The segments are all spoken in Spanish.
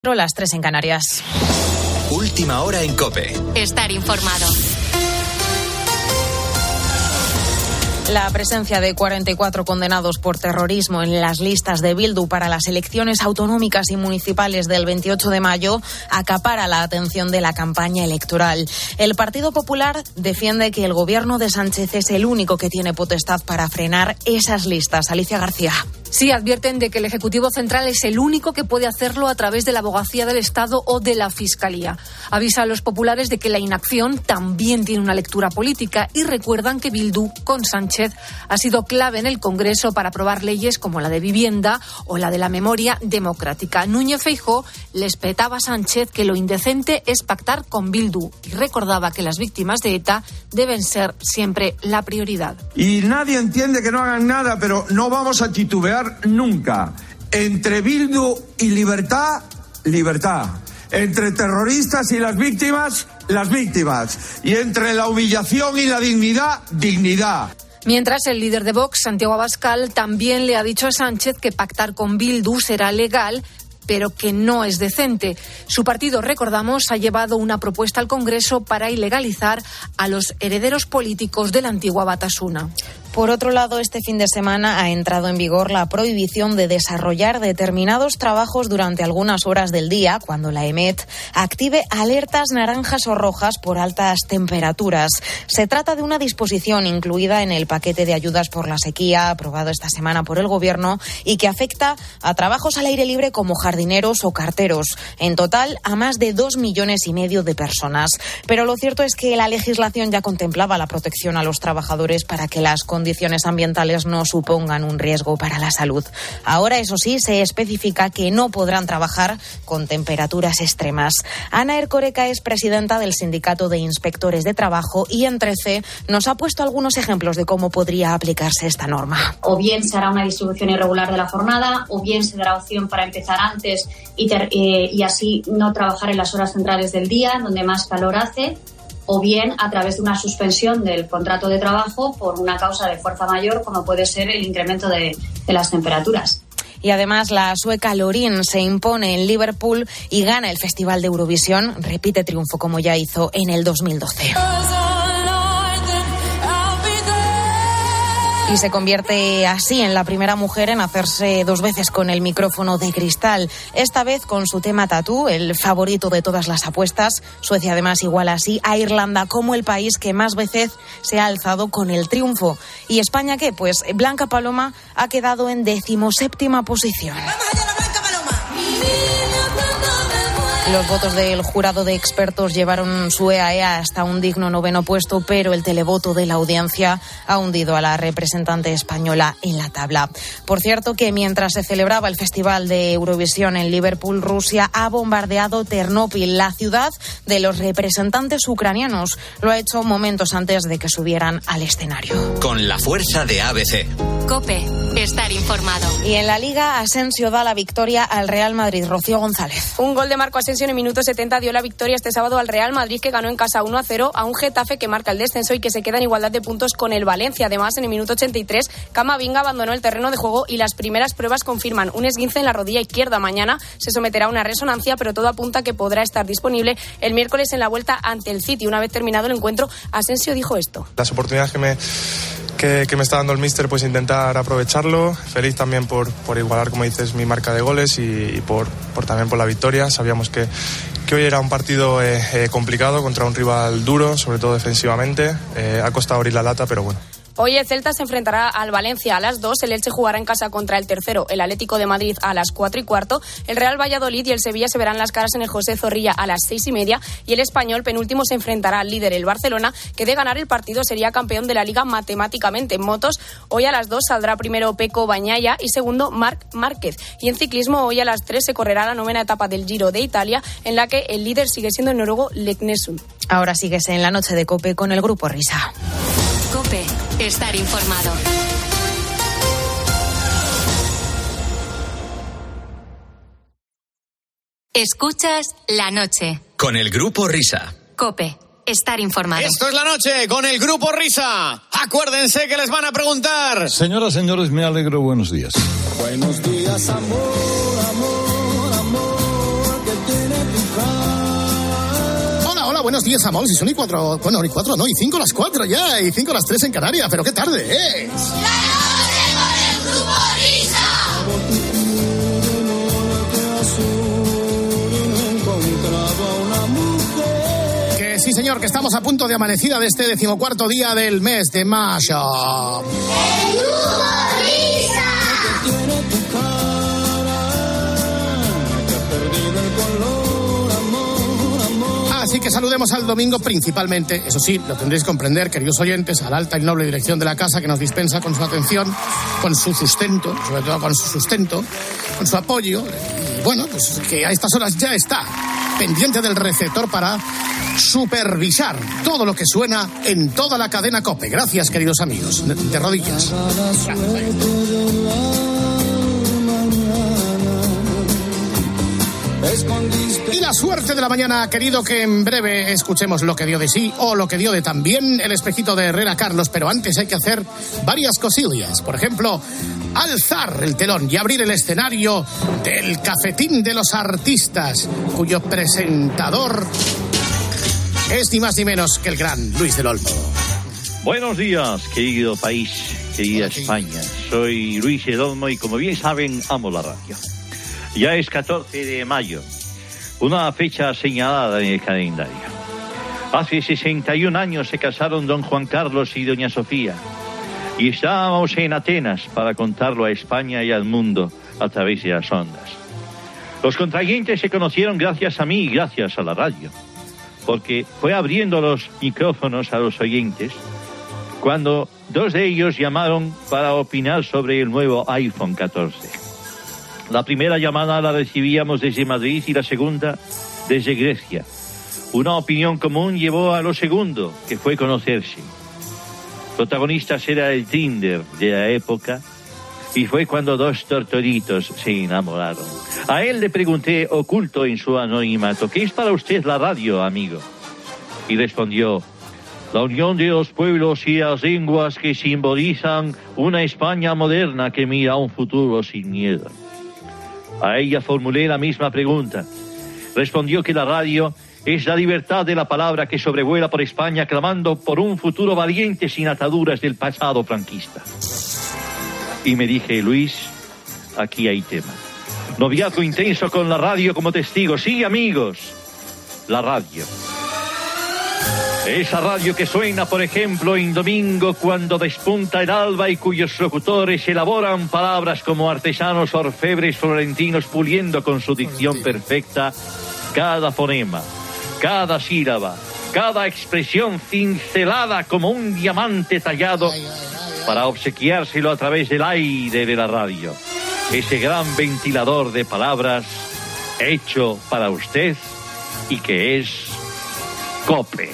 Las 3 en Canarias. Última hora en COPE. Estar informado. La presencia de 44 condenados por terrorismo en las listas de Bildu para las elecciones autonómicas y municipales del 28 de mayo acapara la atención de la campaña electoral. El Partido Popular defiende que el gobierno de Sánchez es el único que tiene potestad para frenar esas listas. Alicia García. Sí, advierten de que el Ejecutivo Central es el único que puede hacerlo a través de la Abogacía del Estado o de la Fiscalía. Avisa a los populares de que la inacción también tiene una lectura política y recuerdan que Bildu, con Sánchez, ha sido clave en el Congreso para aprobar leyes como la de vivienda o la de la memoria democrática. Núñez Feijóo les petaba a Sánchez que lo indecente es pactar con Bildu y recordaba que las víctimas de ETA deben ser siempre la prioridad. Y nadie entiende que no hagan nada, pero no vamos a titubear nunca. Entre Bildu y libertad, libertad. Entre terroristas y las víctimas. Y entre la humillación y la dignidad, dignidad. Mientras, el líder de Vox, Santiago Abascal, también le ha dicho a Sánchez que pactar con Bildu será legal, pero que no es decente. Su partido, recordamos, ha llevado una propuesta al Congreso para ilegalizar a los herederos políticos de la antigua Batasuna. Por otro lado, este fin de semana ha entrado en vigor la prohibición de desarrollar determinados trabajos durante algunas horas del día, cuando la EMET active alertas naranjas o rojas por altas temperaturas. Se trata de una disposición incluida en el paquete de ayudas por la sequía aprobado esta semana por el Gobierno y que afecta a trabajos al aire libre como jardineros o carteros. En total, a más de 2,5 millones de personas. Pero lo cierto es que la legislación ya contemplaba la protección a los trabajadores para que las condiciones ambientales no supongan un riesgo para la salud. Ahora, eso sí, se especifica que no podrán trabajar con temperaturas extremas. Ana Erkoreka es presidenta del Sindicato de Inspectores de Trabajo y en 13 nos ha puesto algunos ejemplos de cómo podría aplicarse esta norma. O bien se hará una distribución irregular de la jornada, o bien se dará opción para empezar antes y así no trabajar en las horas centrales del día, donde más calor hace, o bien a través de una suspensión del contrato de trabajo por una causa de fuerza mayor, como puede ser el incremento de las temperaturas. Y además la sueca Loreen se impone en Liverpool y gana el Festival de Eurovisión. Repite triunfo como ya hizo en el 2012. Y se convierte así en la primera mujer en hacerse 2 veces con el micrófono de cristal. Esta vez con su tema Tatú, el favorito de todas las apuestas. Suecia además iguala así a Irlanda como el país que más veces se ha alzado con el triunfo. ¿Y España qué? Pues Blanca Paloma ha quedado en 17ª posición. Los votos del jurado de expertos llevaron su EAE hasta un digno 9º puesto, pero el televoto de la audiencia ha hundido a la representante española en la tabla. Por cierto, que mientras se celebraba el Festival de Eurovisión en Liverpool, Rusia ha bombardeado Ternópil, la ciudad de los representantes ucranianos. Lo ha hecho momentos antes de que subieran al escenario. Con la fuerza de ABC. COPE. Estar informado. Y en la Liga, Asensio da la victoria al Real Madrid. Rocío González. Un gol de Marco Asensio en el minuto 70 dio la victoria este sábado al Real Madrid, que ganó en casa 1-0 a un Getafe que marca el descenso y que se queda en igualdad de puntos con el Valencia. Además, en el minuto 83, Camavinga abandonó el terreno de juego y las primeras pruebas confirman un esguince en la rodilla izquierda. Mañana se someterá a una resonancia, pero todo apunta a que podrá estar disponible el miércoles en la vuelta ante el City. Una vez terminado el encuentro, Asensio dijo esto. Las oportunidades que me está dando el míster, pues intentar aprovecharlo. Feliz también por igualar, como dices, mi marca de goles y también por la victoria. Sabíamos que hoy era un partido complicado contra un rival duro, sobre todo defensivamente. Ha costado abrir la lata, pero bueno. Hoy el Celta se enfrentará al Valencia a las 2, el Elche jugará en casa contra el tercero, el Atlético de Madrid, a las 4:15, el Real Valladolid y el Sevilla se verán las caras en el José Zorrilla a las 6:30 y el Español, penúltimo, se enfrentará al líder, el Barcelona, que de ganar el partido sería campeón de la Liga matemáticamente. En motos, hoy a las 2 saldrá primero Pecco Bagnaia y segundo Marc Márquez. Y en ciclismo, hoy a las 3 se correrá la 9ª etapa del Giro de Italia, en la que el líder sigue siendo el noruego Leknesund. Ahora sigues en la noche de COPE con el Grupo Risa. COPE. Estar informado. Escuchas La Noche. Con el Grupo Risa. COPE. Estar informado. Esto es La Noche con el Grupo Risa. Acuérdense que les van a preguntar. Señoras, señores, me alegro. Buenos días. Buenos días, amor, amor, amor. Que Hola, buenos días, amor. Si son y 4, bueno, y 4 no, y 5 las 4 ya, y 5 las 3 en Canarias, pero qué tarde es. ¡La noche con el Grupo Risa! Que sí, señor, que estamos a punto de amanecida de este 14º día del mes de mayo. ¡El Grupo Risa! Así que saludemos al domingo principalmente, eso sí, lo tendréis que comprender, queridos oyentes, a la alta y noble dirección de la casa que nos dispensa con su atención, con su sustento, sobre todo con su sustento, con su apoyo, y bueno, pues que a estas horas ya está pendiente del receptor para supervisar todo lo que suena en toda la cadena COPE. Gracias, queridos amigos, de rodillas. Y la suerte de la mañana ha querido que en breve escuchemos lo que dio de sí o lo que dio de también el espejito de Herrera Carlos, pero antes hay que hacer varias cosillas. Por ejemplo, alzar el telón y abrir el escenario del Cafetín de los Artistas, cuyo presentador es ni más ni menos que el gran Luis del Olmo. Buenos días, querido país, querida España. Soy Luis del Olmo y como bien saben, amo la radio. Ya es 14 de mayo, una fecha señalada en el calendario. Hace 61 años se casaron don Juan Carlos y doña Sofía. Y estábamos en Atenas para contarlo a España y al mundo a través de las ondas. Los contrayentes se conocieron gracias a mí y gracias a la radio. Porque fue abriendo los micrófonos a los oyentes cuando dos de ellos llamaron para opinar sobre el nuevo iPhone 14. La primera llamada la recibíamos desde Madrid y la segunda desde Grecia. Una opinión común llevó a lo segundo, que fue conocerse. Protagonistas era el Tinder de la época y fue cuando dos tortolitos se enamoraron. A él le pregunté, oculto en su anonimato, ¿qué es para usted la radio, amigo? Y respondió, la unión de los pueblos y las lenguas que simbolizan una España moderna que mira a un futuro sin miedo. A ella formulé la misma pregunta. Respondió que la radio es la libertad de la palabra que sobrevuela por España clamando por un futuro valiente sin ataduras del pasado franquista. Y me dije, Luis, aquí hay tema. Noviazgo intenso con la radio como testigo. Sí, amigos, la radio. Esa radio que suena, por ejemplo, en domingo cuando despunta el alba y cuyos locutores elaboran palabras como artesanos orfebres florentinos puliendo con su dicción perfecta cada fonema, cada sílaba, cada expresión cincelada como un diamante tallado para obsequiárselo a través del aire de la radio. Ese gran ventilador de palabras hecho para usted y que es COPE.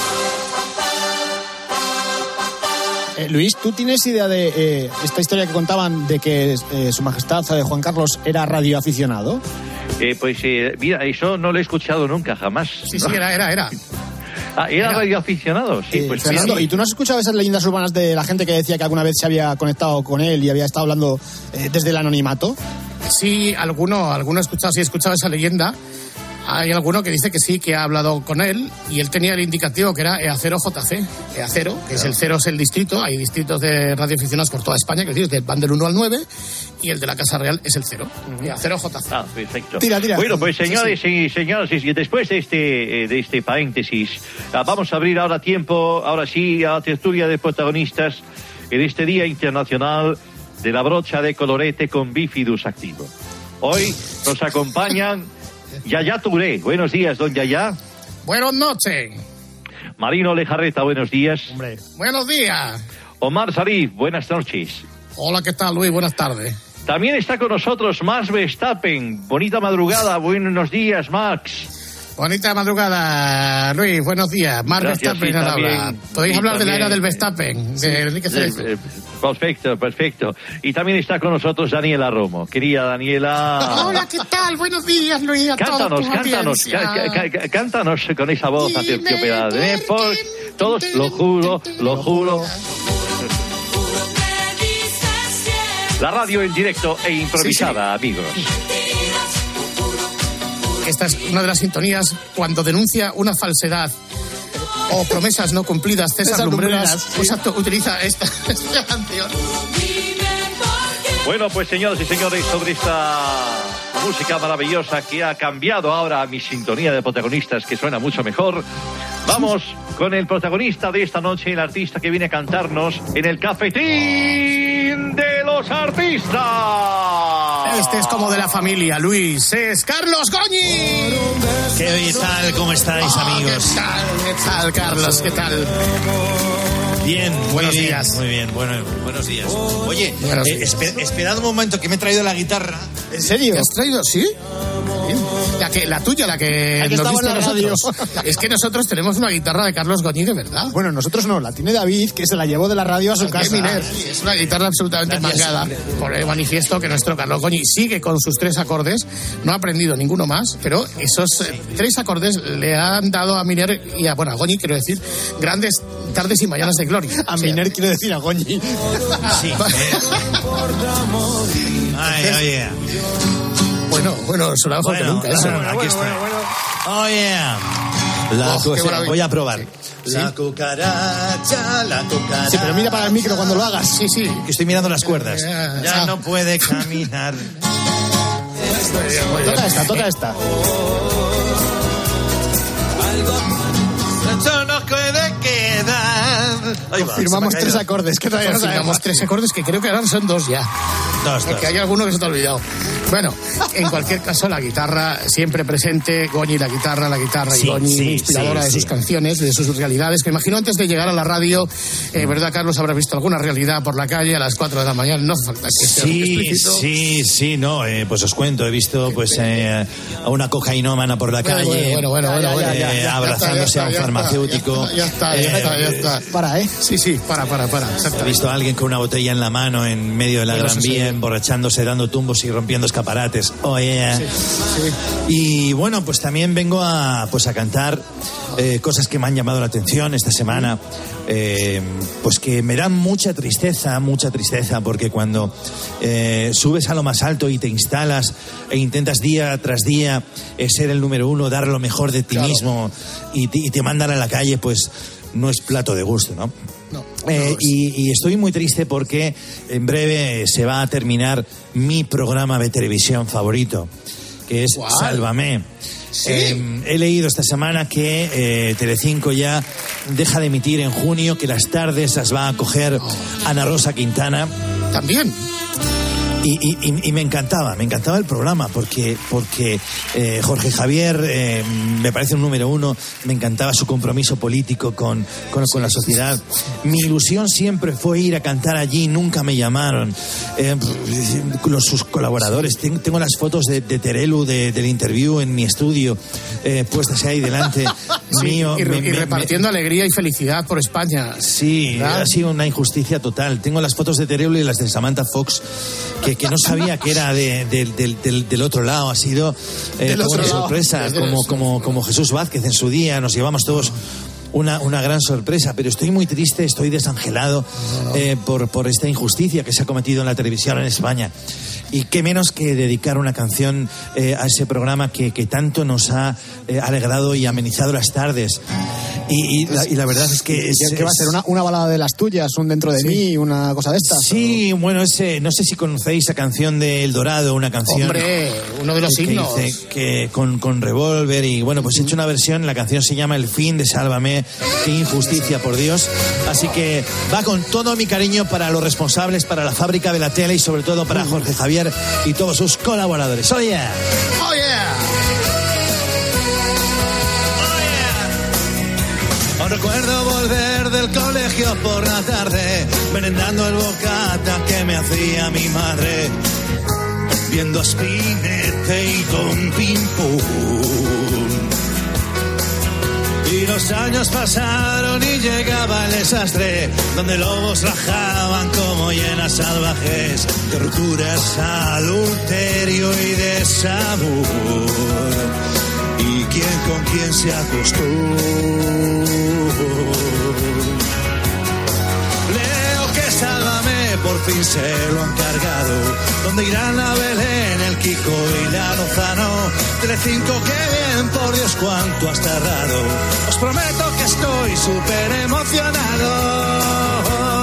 Luis, ¿tú tienes idea de esta historia que contaban de que Su Majestad Juan Carlos era radioaficionado? Mira, eso no lo he escuchado nunca, jamás. Sí, era. Ah, ¿era radioaficionado? Sí, pues Fernando, sí. ¿Y tú no has escuchado esas leyendas urbanas de la gente que decía que alguna vez se había conectado con él y había estado hablando desde el anonimato? Sí, alguno ha escuchado, sí he escuchado esa leyenda. Hay alguno que dice que sí, que ha hablado con él y él tenía el indicativo que era EA0JC. EA0, que es el 0 es el distrito, hay distritos de radioaficionados por toda España, que es decir, van del 1 al 9 y el de la Casa Real es el 0. EA0JC. Ah, perfecto. Tira. Bueno, pues señores y señoras, después de este paréntesis, vamos a abrir ahora tiempo, ahora sí, a la tertulia de protagonistas en este Día Internacional de la Brocha de Colorete con Bifidus activo. Hoy nos acompañan Yaya Touré. Buenos días, don Yaya. Buenas noches. Marino Lejarreta, buenos días. Hombre. Buenos días. Omar Sarif, buenas noches. Hola, ¿qué tal, Luis? Buenas tardes. También está con nosotros Max Verstappen. Bonita madrugada, buenos días, Max. Bonita madrugada, Luis, buenos días. Max Verstappen nos habla. Podéis hablar de la era del Verstappen, de Enrique Cerezo. Perfecto. Y también está con nosotros Daniela Romo. Querida Daniela. Hola, ¿qué tal? Buenos días, Luis. Cántanos con esa voz aterciopelada. Por todos, lo juro. La radio en directo e improvisada, amigos. esta es una de las sintonías cuando denuncia una falsedad o promesas no cumplidas. César Lumbreras, pues, utiliza esta canción. Bueno, pues señoras y señores, sobre esta música maravillosa que ha cambiado ahora mi sintonía de protagonistas, que suena mucho mejor, vamos con el protagonista de esta noche, el artista que viene a cantarnos en el Cafetín de los Artistas. Este es como de la familia, Luis, es Carlos Goñi. ¿Qué tal? ¿Cómo estáis, amigos? ¿Qué tal, Carlos? ¿Qué tal? Bien, buenos días. Muy bien, buenos días. Oye, esperad un momento, que me he traído la guitarra. ¿En serio? ¿Te has traído? ¿Sí? La tuya, la que nos diste nosotros. Es que nosotros tenemos una guitarra de Carlos Goñi, de verdad. Bueno, nosotros no, la tiene David, que se la llevó de la radio a su casa. Miner. Es una guitarra absolutamente mangada. Por el manifiesto que nuestro Carlos Goñi sigue con sus 3 acordes. No ha aprendido ninguno más, pero esos 3 acordes le han dado a Miner y a Goñi, quiero decir, grandes tardes y mañanas de gloria. A Miner quiero decir a Goñi. Sí. Oye. Bueno, suena mejor que nunca. Aquí está. Oye. Voy a probar. Sí. La cucaracha. Sí, pero mira para el micro cuando lo hagas. Sí. Que estoy mirando las cuerdas. Ya no puede caminar. Toca esta. Eso no puede quedar. Firmamos 3 acordes. ¿Qué todavía firmamos 3 acordes que creo que ahora son 2 ya. Porque hay alguno que se te ha olvidado. Bueno, en cualquier caso, la guitarra siempre presente. Goñi, la guitarra y Goñi, inspiradora de sus canciones, de sus realidades. Que imagino antes de llegar a la radio, ¿verdad, Carlos? Habrás visto alguna realidad por la calle a las 4 de la mañana. No hace falta que sea explícito. Sí, no. Pues os cuento, he visto a una cocainómana por la calle. Abrazándose a un farmacéutico. Ya está. Para, ¿eh? Sí, para. He visto a alguien con una botella en la mano en medio de la Gran Vía, emborrachándose, dando tumbos y rompiendo escaparates. Sí. Y bueno, pues también vengo a cantar cosas que me han llamado la atención esta semana, pues que me dan mucha tristeza, porque cuando subes a lo más alto y te instalas e intentas día tras día ser el número 1, dar lo mejor de ti mismo y te mandan a la calle, pues no es plato de gusto, ¿no? Y estoy muy triste porque en breve se va a terminar mi programa de televisión favorito, que es Sálvame. ¿Sí? He leído esta semana que Telecinco ya deja de emitir en junio, que las tardes las va a coger Ana Rosa Quintana. También. Y me encantaba el programa porque Jorge Javier me parece un número 1, me encantaba su compromiso político con la sociedad. Mi ilusión siempre fue ir a cantar allí, nunca me llamaron. Sus colaboradores, tengo las fotos de Terelu del interview en mi estudio puestas ahí delante mío. Y repartiendo alegría y felicidad por España. Sí, ¿verdad? Ha sido una injusticia total. Tengo las fotos de Terelu y las de Samantha Fox, que no sabía que era del otro lado. Ha sido una sorpresa, como Jesús Vázquez en su día. Nos llevamos todos una gran sorpresa, pero estoy muy triste, estoy desangelado por esta injusticia que se ha cometido en la televisión en España. Y qué menos que dedicar una canción a ese programa que tanto nos ha alegrado y amenizado las tardes. Y la verdad es que... ¿Qué va a ser? ¿Una balada de las tuyas? ¿Un Dentro de mí? ¿Una cosa de estas? Sí, bueno, no sé si conocéis esa canción de El Dorado, una canción... ¡Hombre! Uno de los himnos. Que con Revolver, y bueno, pues he hecho una versión, la canción se llama El Fin de Sálvame. ¡Qué injusticia, por Dios! Así que va con todo mi cariño para los responsables, para la fábrica de la tele y sobre todo para Jorge Javier y todos sus colaboradores. ¡Oh, yeah! ¡Oh, yeah! Aún recuerdo volver del colegio por la tarde, merendando el bocata que me hacía mi madre, viendo a Spinetta y Don Pim-Pum. Y los años pasaron y llegaba el desastre, donde lobos rajaban como hienas salvajes, torturas, adulterio y desamor. ¿Y quién con quién se acostó? Leo que Sálvame por fin se lo han cargado. ¿Dónde irán la Belén, el Kiko y la Lozano? Telecinco, qué bien, por Dios, cuánto has tardado. Os prometo que estoy súper emocionado.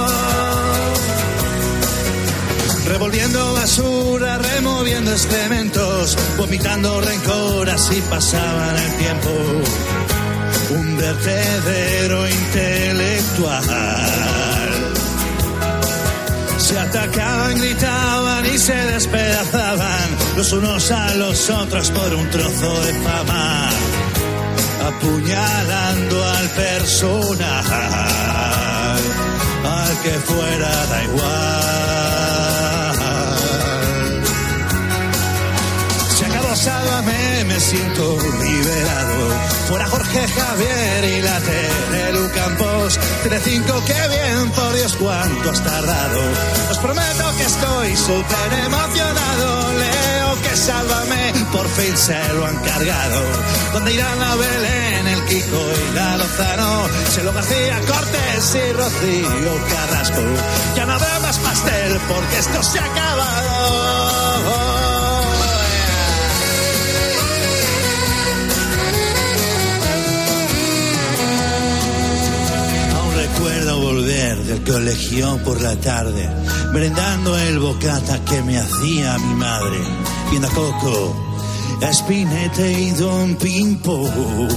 Revolviendo basura, removiendo excrementos, vomitando rencor, así pasaban el tiempo. Un vertedero intelectual. Se atacaban, gritaban y se despedazaban los unos a los otros por un trozo de fama, apuñalando al personal, al que fuera da igual. Se acabó Sálvame, me siento liberado. Fuera Jorge Javier y la Terelu Campos. Telecinco, qué bien, por Dios, cuánto has tardado. Os prometo que estoy súper emocionado. Leo que Sálvame, por fin se lo han cargado. ¿Dónde irán la Belén, el Kiko y la Lozano? Chelo García Cortés y Rocío Carrasco. Ya no habrá más pastel porque esto se ha acabado. Recuerdo volver del colegio por la tarde, merendando el bocata que me hacía mi madre, viendo a Coco, a Spinetta y Don Pimpo.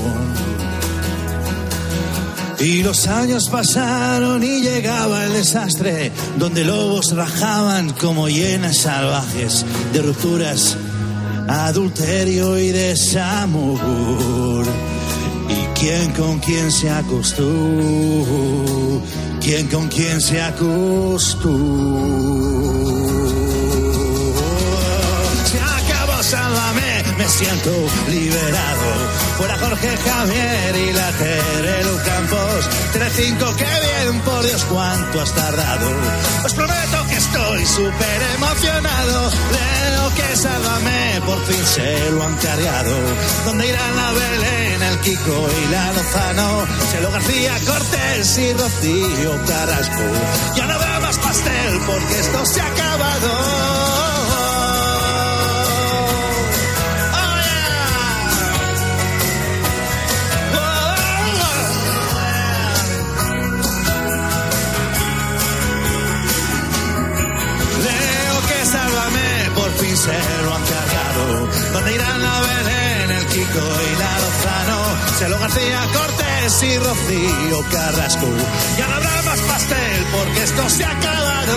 Y los años pasaron y llegaba el desastre, donde lobos rajaban como hienas salvajes, de rupturas, adulterio y desamor. ¿Y quién con quién se acostó? ¿Quién con quién se acostó? Se acabó Sálvame, me siento liberado. Fuera Jorge Javier y la Terelu Campos. Telecinco, qué bien, por Dios, cuánto has tardado. Os prometo que estoy súper emocionado. Leo que Sálvame, por fin se lo han cargado. ¿Dónde irán la Belén, el Kiko y la Lozano? Chelo García Cortés y Rocío Carrasco. Ya no habrá más pastel porque esto se ha acabado. Se lo han cargado. ¿Dónde irán la Belén, el Kiko y la Lozano? Chelo García Cortés y Rocío Carrasco. Ya no habrá más pastel porque esto se ha acabado.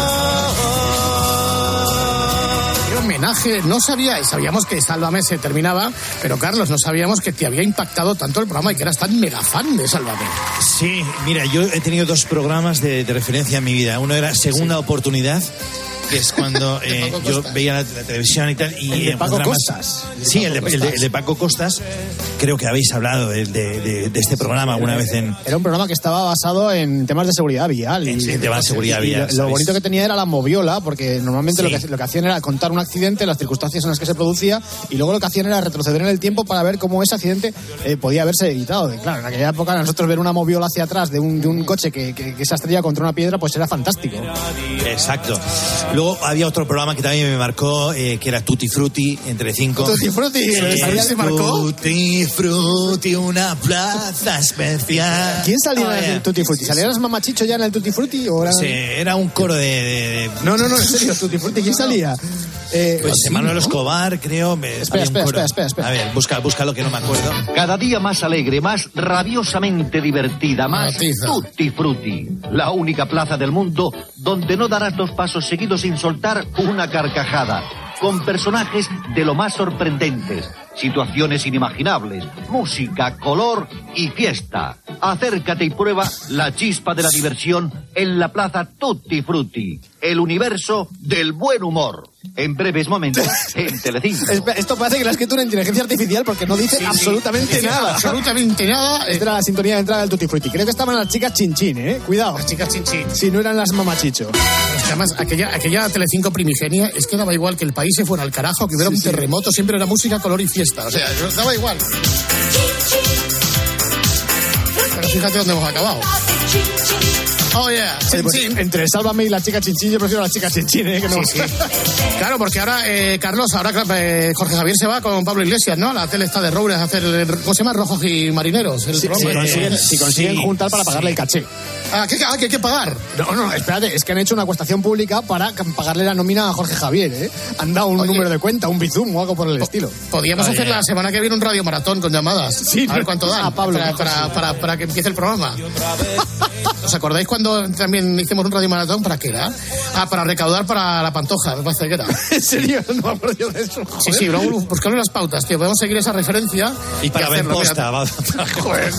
Qué homenaje. No sabíamos que Sálvame se terminaba, pero Carlos, no sabíamos que te había impactado tanto el programa y que eras tan mega fan de Sálvame. Sí, mira, yo he tenido dos programas de referencia en mi vida. Uno era Segunda Oportunidad, que es cuando yo veía la televisión y tal. Y el de Paco Costas. Sí, el de Paco Costas. Creo que habéis hablado de este programa alguna vez en... Era un programa que estaba basado en temas de seguridad vial. En temas de seguridad vial. Lo bonito que tenía era la moviola, porque normalmente lo que hacían era contar un accidente, las circunstancias en las que se producía, y luego lo que hacían era retroceder en el tiempo para ver cómo ese accidente podía haberse evitado. Y claro, en aquella época nosotros ver una moviola hacia atrás de un coche que se estrella contra una piedra, pues era fantástico. Exacto. Luego había otro programa que también me marcó, que era Tutti Frutti, en Telecinco. ¿Tutti Frutti? ¿Se marcó? Tutti Frutti, una plaza especial. ¿Quién salía en el Tutti Frutti? ¿Salían las Mamachicho ya en el Tutti Frutti? ¿O era... Sí, era un coro de... No, en serio, Tutti Frutti, ¿quién salía? Pues Manuel Escobar, creo. Espera. A ver, busca lo que no me acuerdo. Cada día más alegre, más rabiosamente divertida, más Tutti Frutti. La única plaza del mundo donde no darás dos pasos seguidos sin soltar una carcajada. Con personajes de lo más sorprendentes, situaciones inimaginables, música, color y fiesta. Acércate y prueba la chispa de la diversión en la plaza Tutti Frutti, el universo del buen humor. En breves momentos, en Telecinco. Esto parece que la escritura en inteligencia artificial, porque no dice absolutamente nada. Absolutamente nada. Esta era la sintonía de entrada del Tutti Frutti. Creo que estaban las chicas Chinchín, Cuidado. Las chicas Chinchín. Si no eran las Mamachicho. Además, aquella Telecinco primigenia, es que daba igual que el país se fuera al carajo, que hubiera un terremoto, siempre era música, color y fiesta. O sea, daba igual. Pero fíjate dónde hemos acabado. Oh, yeah. Oye, pues, entre Sálvame y la chica Chinchín, yo prefiero a la chica Chinchín, que no. Sí. Claro, porque ahora, Carlos, Jorge Javier se va con Pablo Iglesias, ¿no? La tele está de Robles a hacer, ¿cómo se llama? Rojos y Marineros. Si consiguen juntar para pagarle el caché. ¿Qué hay que pagar? No, espérate, es que han hecho una acuestación pública para pagarle la nómina a Jorge Javier, ¿eh? Han dado un número de cuenta, un bizum o algo por el estilo. Podríamos hacer la semana que viene un radio maratón con llamadas. Sí, a ver cuánto dan a Pablo, para que empiece el programa. ¿Os acordáis cuando también hicimos un radio maratón? ¿Para qué era? Para recaudar para la Pantoja, me parece que era. ¿En serio? No me acuerdo yo de eso. Joder. Sí, luego buscarle las pautas, tío. Podemos seguir esa referencia. Y para ver posta. Joder.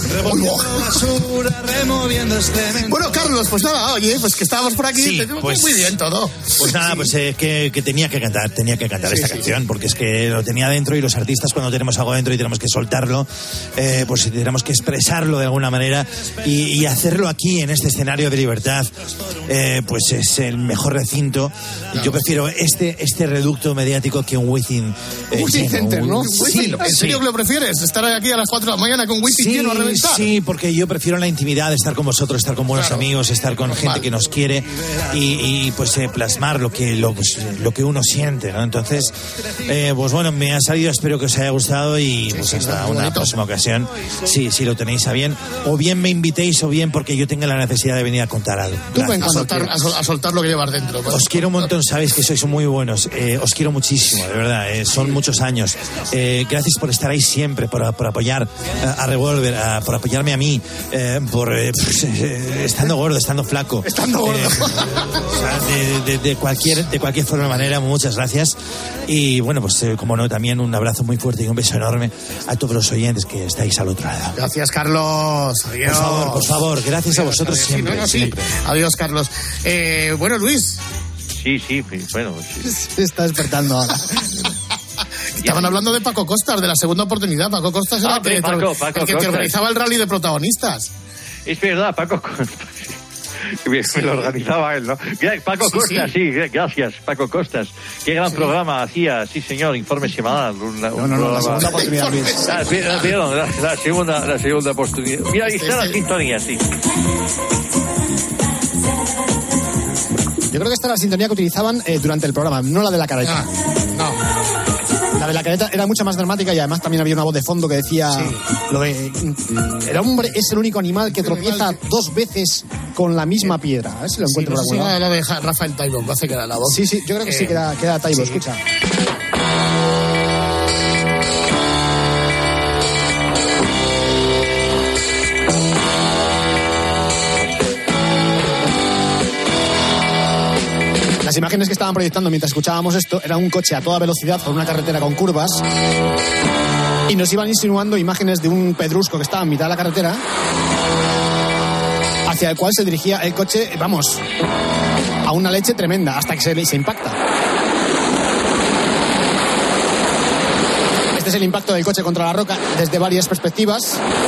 Bueno, Carlos, pues nada, oye, pues que estábamos por aquí. Sí, pues, muy bien todo. Pues nada, pues que tenía que cantar esta canción, porque es que lo tenía dentro y los artistas cuando tenemos algo dentro y tenemos que soltarlo, pues tenemos que expresarlo de alguna manera y hacerlo aquí en este escenario de Libertad, pues es el mejor recinto. Yo prefiero este reducto mediático que un Wizzing Center, ¿no? Sí, ¿En serio que lo prefieres? ¿Estar aquí a las 4 de la mañana con Wizzing lleno a reventar? Sí, porque yo prefiero la intimidad de estar con vosotros, estar con buenos amigos, estar con gente que nos quiere y pues plasmar lo que uno siente, ¿no? Entonces, pues bueno, me ha salido, espero que os haya gustado y pues hasta una próxima ocasión, si lo tenéis a bien, o bien me invitéis o bien porque yo tenga la necesidad de venir a contar algo. A soltar lo que llevas dentro. Pues. Os quiero un montón, sabéis que sois muy buenos, os quiero muchísimo, de verdad, son muchos años. Gracias por estar ahí siempre, por apoyar a Revolver, por apoyarme a mí, por estando gordo, estando flaco. Estando gordo. De cualquier forma de manera, muchas gracias. Y bueno, pues como no, también un abrazo muy fuerte y un beso enorme a todos los oyentes que estáis al otro lado. Gracias, Carlos. Adiós. Por favor, gracias a vosotros siempre. Siempre. Adiós, Carlos. Bueno, Luis. Sí, bueno. Sí. Se está despertando ahora. Estaban hablando de Paco Costas, de la segunda oportunidad. Paco Costas era el que organizaba el rally de protagonistas. Es verdad, Paco Costas. Me lo organizaba él, ¿no? Paco Costas, sí, gracias, Paco Costas. Qué gran programa hacía, sí señor, informe semanal. La segunda oportunidad. La segunda oportunidad. Mira, ahí está la sintonía, sí. Yo creo que esta era la sintonía que utilizaban durante el programa, no la de la careta. No. La de la careta era mucho más dramática y además también había una voz de fondo que decía lo de el hombre es el único animal que tropieza 2 veces con la misma piedra. A ver si lo encuentro por algún lado. La de Rafael Taibo, me hace que era la voz. Sí, yo creo que sí queda Taibo, escucha. Las imágenes que estaban proyectando mientras escuchábamos esto era un coche a toda velocidad por una carretera con curvas y nos iban insinuando imágenes de un pedrusco que estaba en mitad de la carretera hacia el cual se dirigía el coche, vamos, a una leche tremenda hasta que se impacta. Este es el impacto del coche contra la roca desde varias perspectivas.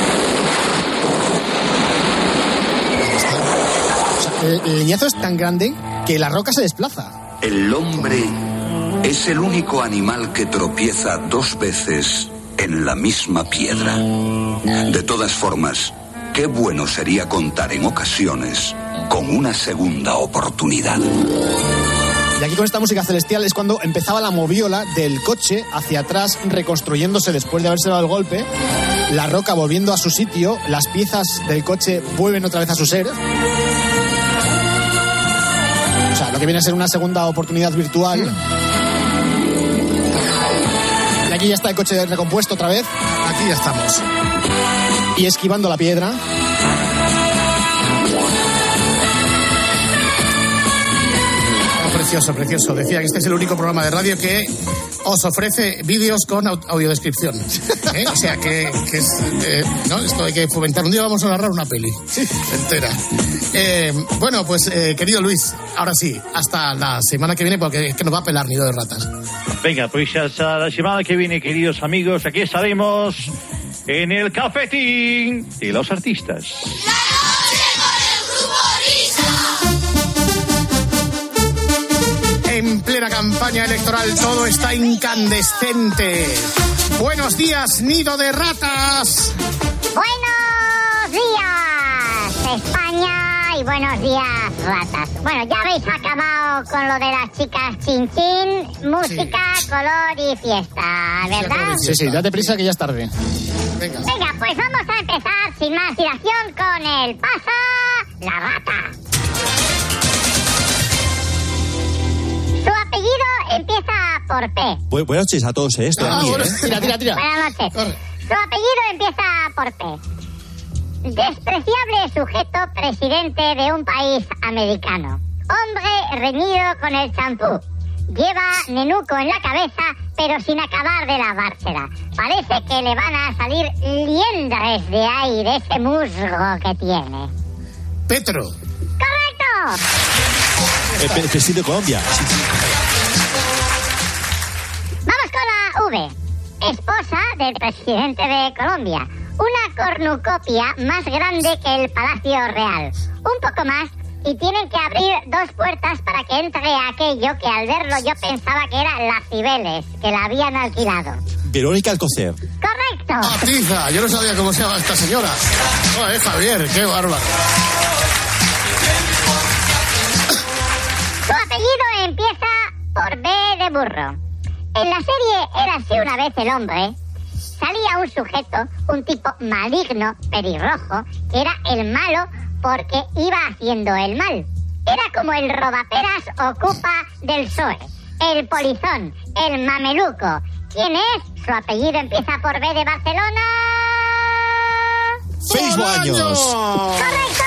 O sea, el leñazo es tan grande que la roca se desplaza. El hombre es el único animal que tropieza 2 veces en la misma piedra. De todas formas, qué bueno sería contar en ocasiones con una segunda oportunidad. Y aquí con esta música celestial es cuando empezaba la moviola del coche hacia atrás, reconstruyéndose después de haberse dado el golpe, la roca volviendo a su sitio, las piezas del coche vuelven otra vez a su ser. O sea, lo que viene a ser una segunda oportunidad virtual. Y aquí ya está el coche recompuesto otra vez. Aquí ya estamos. Y esquivando la piedra. Precioso, precioso. Decía que este es el único programa de radio que os ofrece vídeos con audiodescripción. O sea, que es... ¿no? Esto hay que fomentar. Un día vamos a narrar una peli entera. Bueno, pues, querido Luis, ahora sí, hasta la semana que viene, porque es que nos va a pelar Nido de Ratas. Venga, pues hasta la semana que viene, queridos amigos. Aquí estaremos en el cafetín de los artistas. En plena campaña electoral todo está incandescente. Buenos días, Nido de Ratas. Buenos días, España Ay, buenos días, ratas. Bueno, ya habéis acabado con lo de las chicas chin-chin, música, color y fiesta, ¿verdad? Sí, date prisa que ya es tarde. Venga, pues vamos a empezar sin más dilación con el Pasa la Rata. Su apellido empieza por P. Buenas noches a todos, esto aquí, Tira. Buenas noches. Corre. Su apellido empieza por P. Despreciable sujeto presidente de un país americano. Hombre reñido con el champú. Lleva nenuco en la cabeza, pero sin acabar de lavársela. Parece que le van a salir liendres de ahí, de ese musgo que tiene. Petro. ¡Correcto! El presidente de Colombia. Vamos con la V. Esposa del presidente de Colombia. Una cornucopia más grande que el Palacio Real. Un poco más y tienen que abrir 2 puertas para que entre aquello que al verlo yo pensaba que era la Cibeles, que la habían alquilado. Verónica Alcocer. ¡Correcto! ¡Atiza! Yo no sabía cómo se llama esta señora. Javier, qué bárbaro. Su apellido empieza por B de burro. En la serie Érase una vez el hombre, salía un sujeto, un tipo maligno, pelirrojo, que era el malo porque iba haciendo el mal. Era como el robaperas ocupa del PSOE, el polizón, el mameluco. ¿Quién es? Su apellido empieza por B de Barcelona. ¡6 años! ¡Correcto!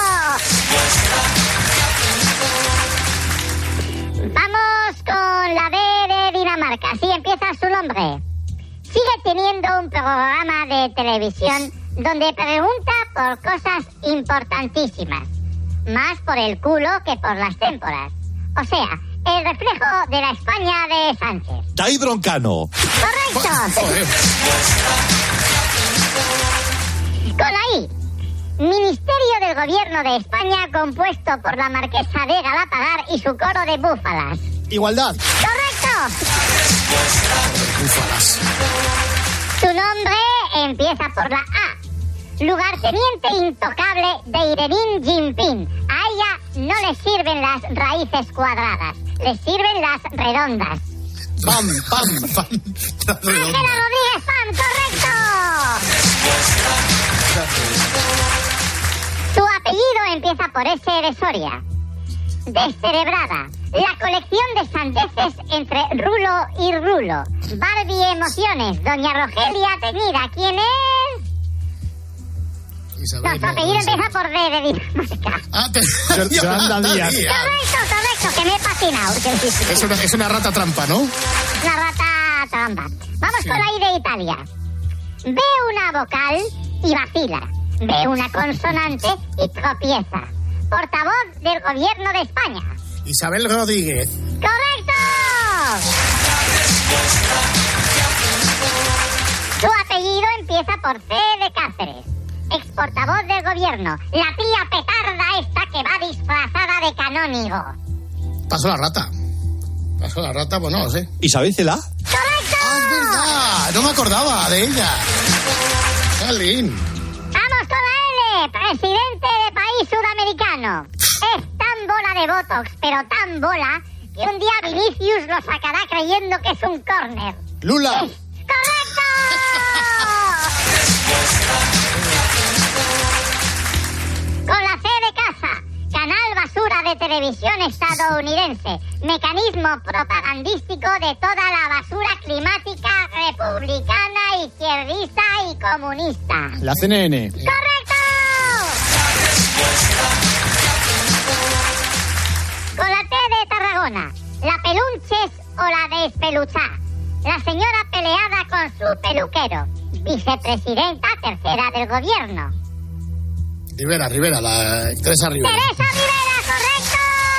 Vamos con la B de Dinamarca. Así empieza su nombre. Sigue teniendo un programa de televisión donde pregunta por cosas importantísimas. Más por el culo que por las témporas. O sea, el reflejo de la España de Sánchez. David Broncano. ¡Correcto! Con la I. Ministerio del Gobierno de España compuesto por la marquesa de Galapagar y su coro de búfalas. Igualdad. ¡Correcto! Búfalas. Su nombre empieza por la A. Lugarteniente intocable de Irenín Jinping. A ella no le sirven las raíces cuadradas, le sirven las redondas. ¡Pam! ¡Ángela Rodríguez Pam! ¡Correcto! Su apellido empieza por S de Soria. Descerebrada. La colección de sandeces entre rulo y rulo. Barbie Emociones. Doña Rogelia Teñida. ¿Quién es? Isabel, su apellido empieza por D de Dinamarca. Yolanda Díaz. Correcto, que me he patinado. Es una rata trampa, ¿no? Una rata trampa. Vamos con la I de Italia. Ve una vocal y vacila. Ve una consonante y tropieza. Portavoz del Gobierno de España. Isabel Rodríguez. ¡Correcto! Su apellido empieza por C de Cáceres. Exportavoz del Gobierno. La tía petarda esta que va disfrazada de canónigo. Pasó la rata, pues no lo sé. Isabel Cela. ¡Correcto! ¡Ah, es verdad! No me acordaba de ella. Salín. Vamos con la L, presidente de país sudamericano. Es tan bola de botox, pero tan bola, que un día Vinicius lo sacará creyendo que es un córner. Lula. ¡Correcto! Con la C de casa, canal basura de televisión estadounidense, mecanismo propagandístico de toda la basura climática republicana, izquierdista y comunista. La CNN. ¡Correcto! Con la T de Tarragona, la pelunches o la despeluchá. La señora peleada con su peluquero, vicepresidenta tercera del gobierno. Rivera, la Teresa Rivera. ¡Teresa Rivera, correcto!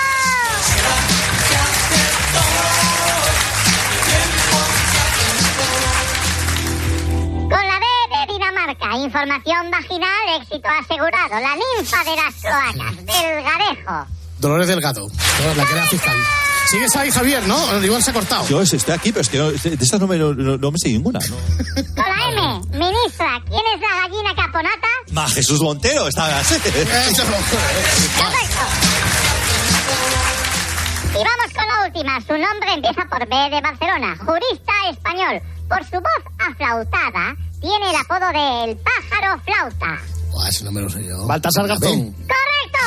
Con la D de Dinamarca, información vaginal, éxito asegurado. La ninfa de las cloacas, Delgarejo. Dolores Delgado, la que era fiscal. Sigues ahí, Javier, ¿no? Igual se ha cortado. Yo estoy aquí, pero es que de estas no me sé ninguna, ¿no? Con la M, ministra, ¿quién es la gallina caponata? Más Jesús Montero, estaba así. Correcto. Y vamos con la última. Su nombre empieza por B de Barcelona. Jurista español. Por su voz aflautada, tiene el apodo de El Pájaro Flauta. Ese no me lo sé yo. Baltasar Garzón. ¡Correcto!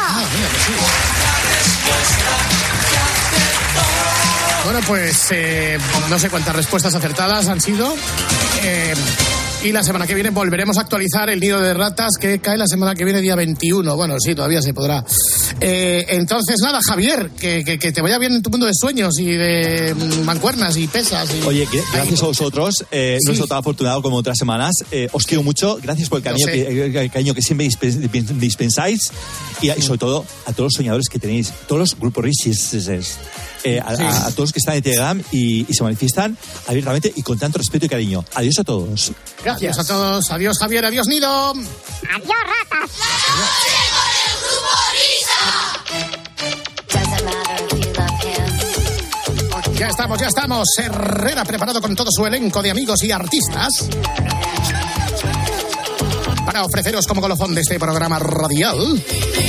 Bueno, pues no sé cuántas respuestas acertadas han sido. Y la semana que viene volveremos a actualizar el nido de ratas que cae la semana que viene, día 21. Bueno, sí, todavía se podrá. Entonces, nada, Javier, que te vaya bien en tu mundo de sueños y de mancuernas y pesas. Y... Oye, gracias a vosotros. No he sido tan afortunado como otras semanas. Os quiero mucho. Gracias por el cariño que siempre dispensáis. Y sobre todo a todos los soñadores que tenéis. Todos los grupos Risis. A todos los que están en Telegram y se manifiestan abiertamente y con tanto respeto y cariño. Adiós a todos. Gracias a todos. Adiós, Javier. Adiós, Nido. Adiós, ratas. Ya estamos. Herrera preparado con todo su elenco de amigos y artistas para ofreceros como colofón de este programa radial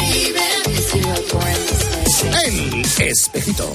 El Espejito.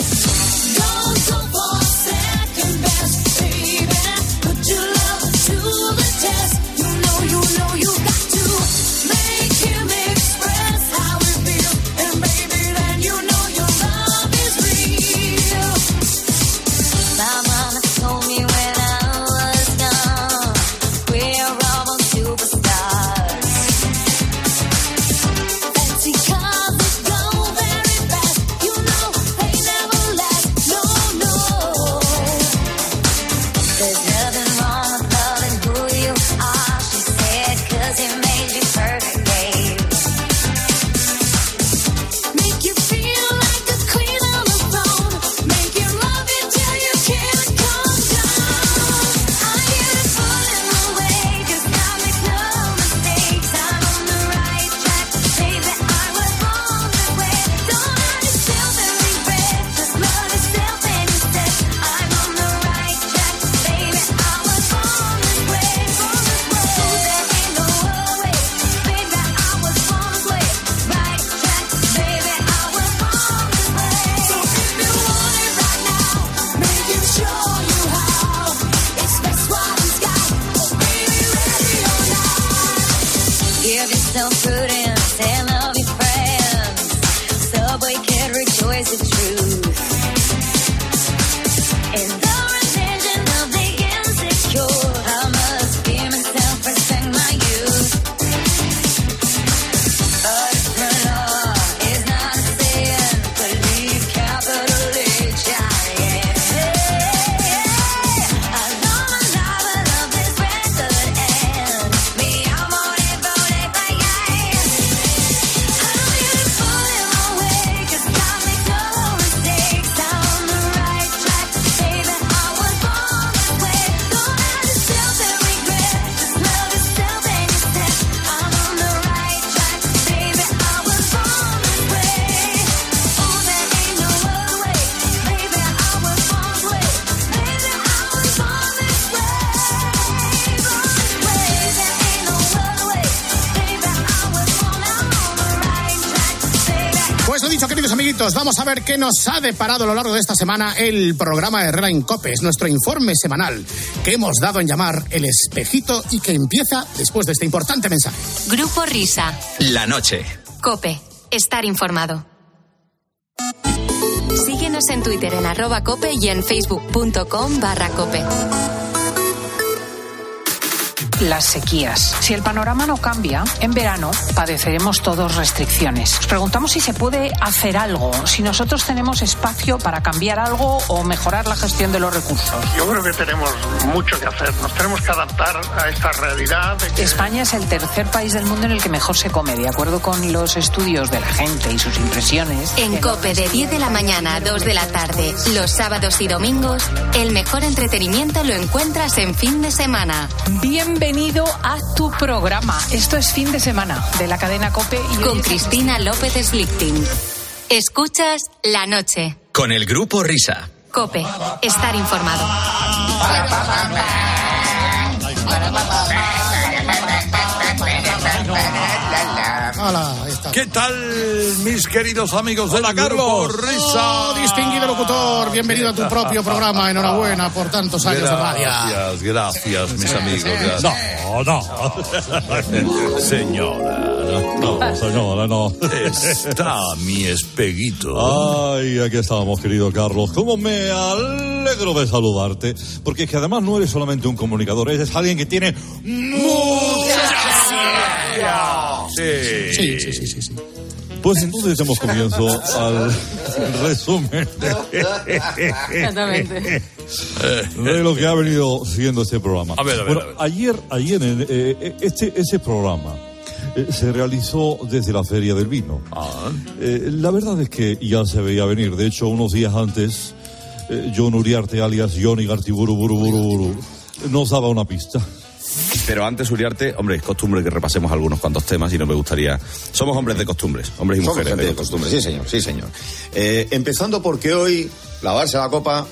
Vamos a ver qué nos ha deparado a lo largo de esta semana el programa Herrera en COPE. Es nuestro informe semanal que hemos dado en llamar El Espejito y que empieza después de este importante mensaje. Grupo Risa. La noche. COPE. Estar informado. Síguenos en Twitter en @cope y en facebook.com/cope. Las sequías. Si el panorama no cambia, en verano padeceremos todos restricciones. Nos preguntamos si se puede hacer algo, si nosotros tenemos espacio para cambiar algo o mejorar la gestión de los recursos. Yo creo que tenemos mucho que hacer. Nos tenemos que adaptar a esta realidad. España es el tercer país del mundo en el que mejor se come, de acuerdo con los estudios de la gente y sus impresiones. En COPE de 10 de la mañana a 2 de la tarde, los sábados y domingos, el mejor entretenimiento lo encuentras en fin de semana. Bienvenido a tu programa. Esto es Fin de Semana de la cadena COPE. Y con Cristina López Slichting. Escuchas La Noche. Con el Grupo Risa. COPE. Estar informado. Hola, ahí está. ¿Qué tal, mis queridos amigos de la Grupo Risa? Distinguido locutor, bienvenido a tu propio programa. Enhorabuena por tantos años de radio. Gracias, mis amigos. Gracias. No. Señora, no. Está mi espeguito. Ay, aquí estábamos, querido Carlos. ¿Cómo me alegro de saludarte? Porque es que además no eres solamente un comunicador, eres alguien que tiene mucha ciencia. Sí. Pues entonces demos comienzo al resumen de lo que ha venido siguiendo este programa. A ver. Ayer en ese programa se realizó desde la Feria del Vino. La verdad es que ya se veía venir. De hecho, unos días antes, John Uriarte, alias Johnny Gartiburu, nos daba una pista. Pero antes, Uriarte, hombre, es costumbre que repasemos algunos cuantos temas y no me gustaría... Somos hombres de costumbres, hombres y mujeres. Somos gente de costumbres, sí, señor. Empezando porque hoy lavarse la boca...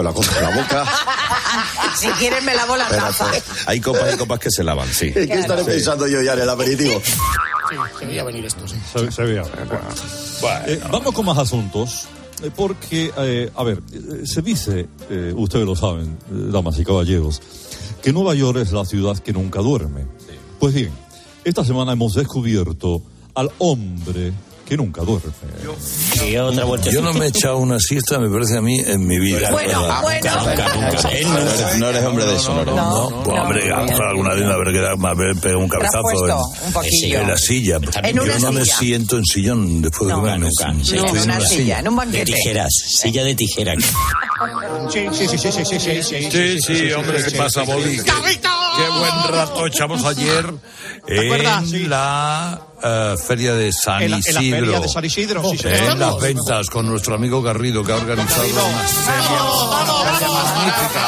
Si quieres me lavo la taza. Hay copas que se lavan, sí. ¿Qué estaré pensando yo ya en el aperitivo? Sí, se veía venir esto, sí. Se veía. Bueno. Vamos con más asuntos. Porque, se dice, ustedes lo saben, damas y caballeros, que Nueva York es la ciudad que nunca duerme. Sí. Pues bien, esta semana hemos descubierto al hombre que nunca duerme. Yo no me he echado una siesta, me parece a mí, en mi vida. Bueno. No eres hombre de eso, No. Hombre, alguna vez me haber pegado un cabezazo en la silla. Yo no me siento en sillón después de comer. Nunca. En una silla, en un banquete. De tijeras, silla de tijeras. Sí, hombre, ¿qué pasa, Boli? Qué buen rato echamos ayer en la Feria de San Isidro. En la Feria de San Isidro, sí, en las ventas con nuestro amigo Garrido, que ha organizado una feria magnífica.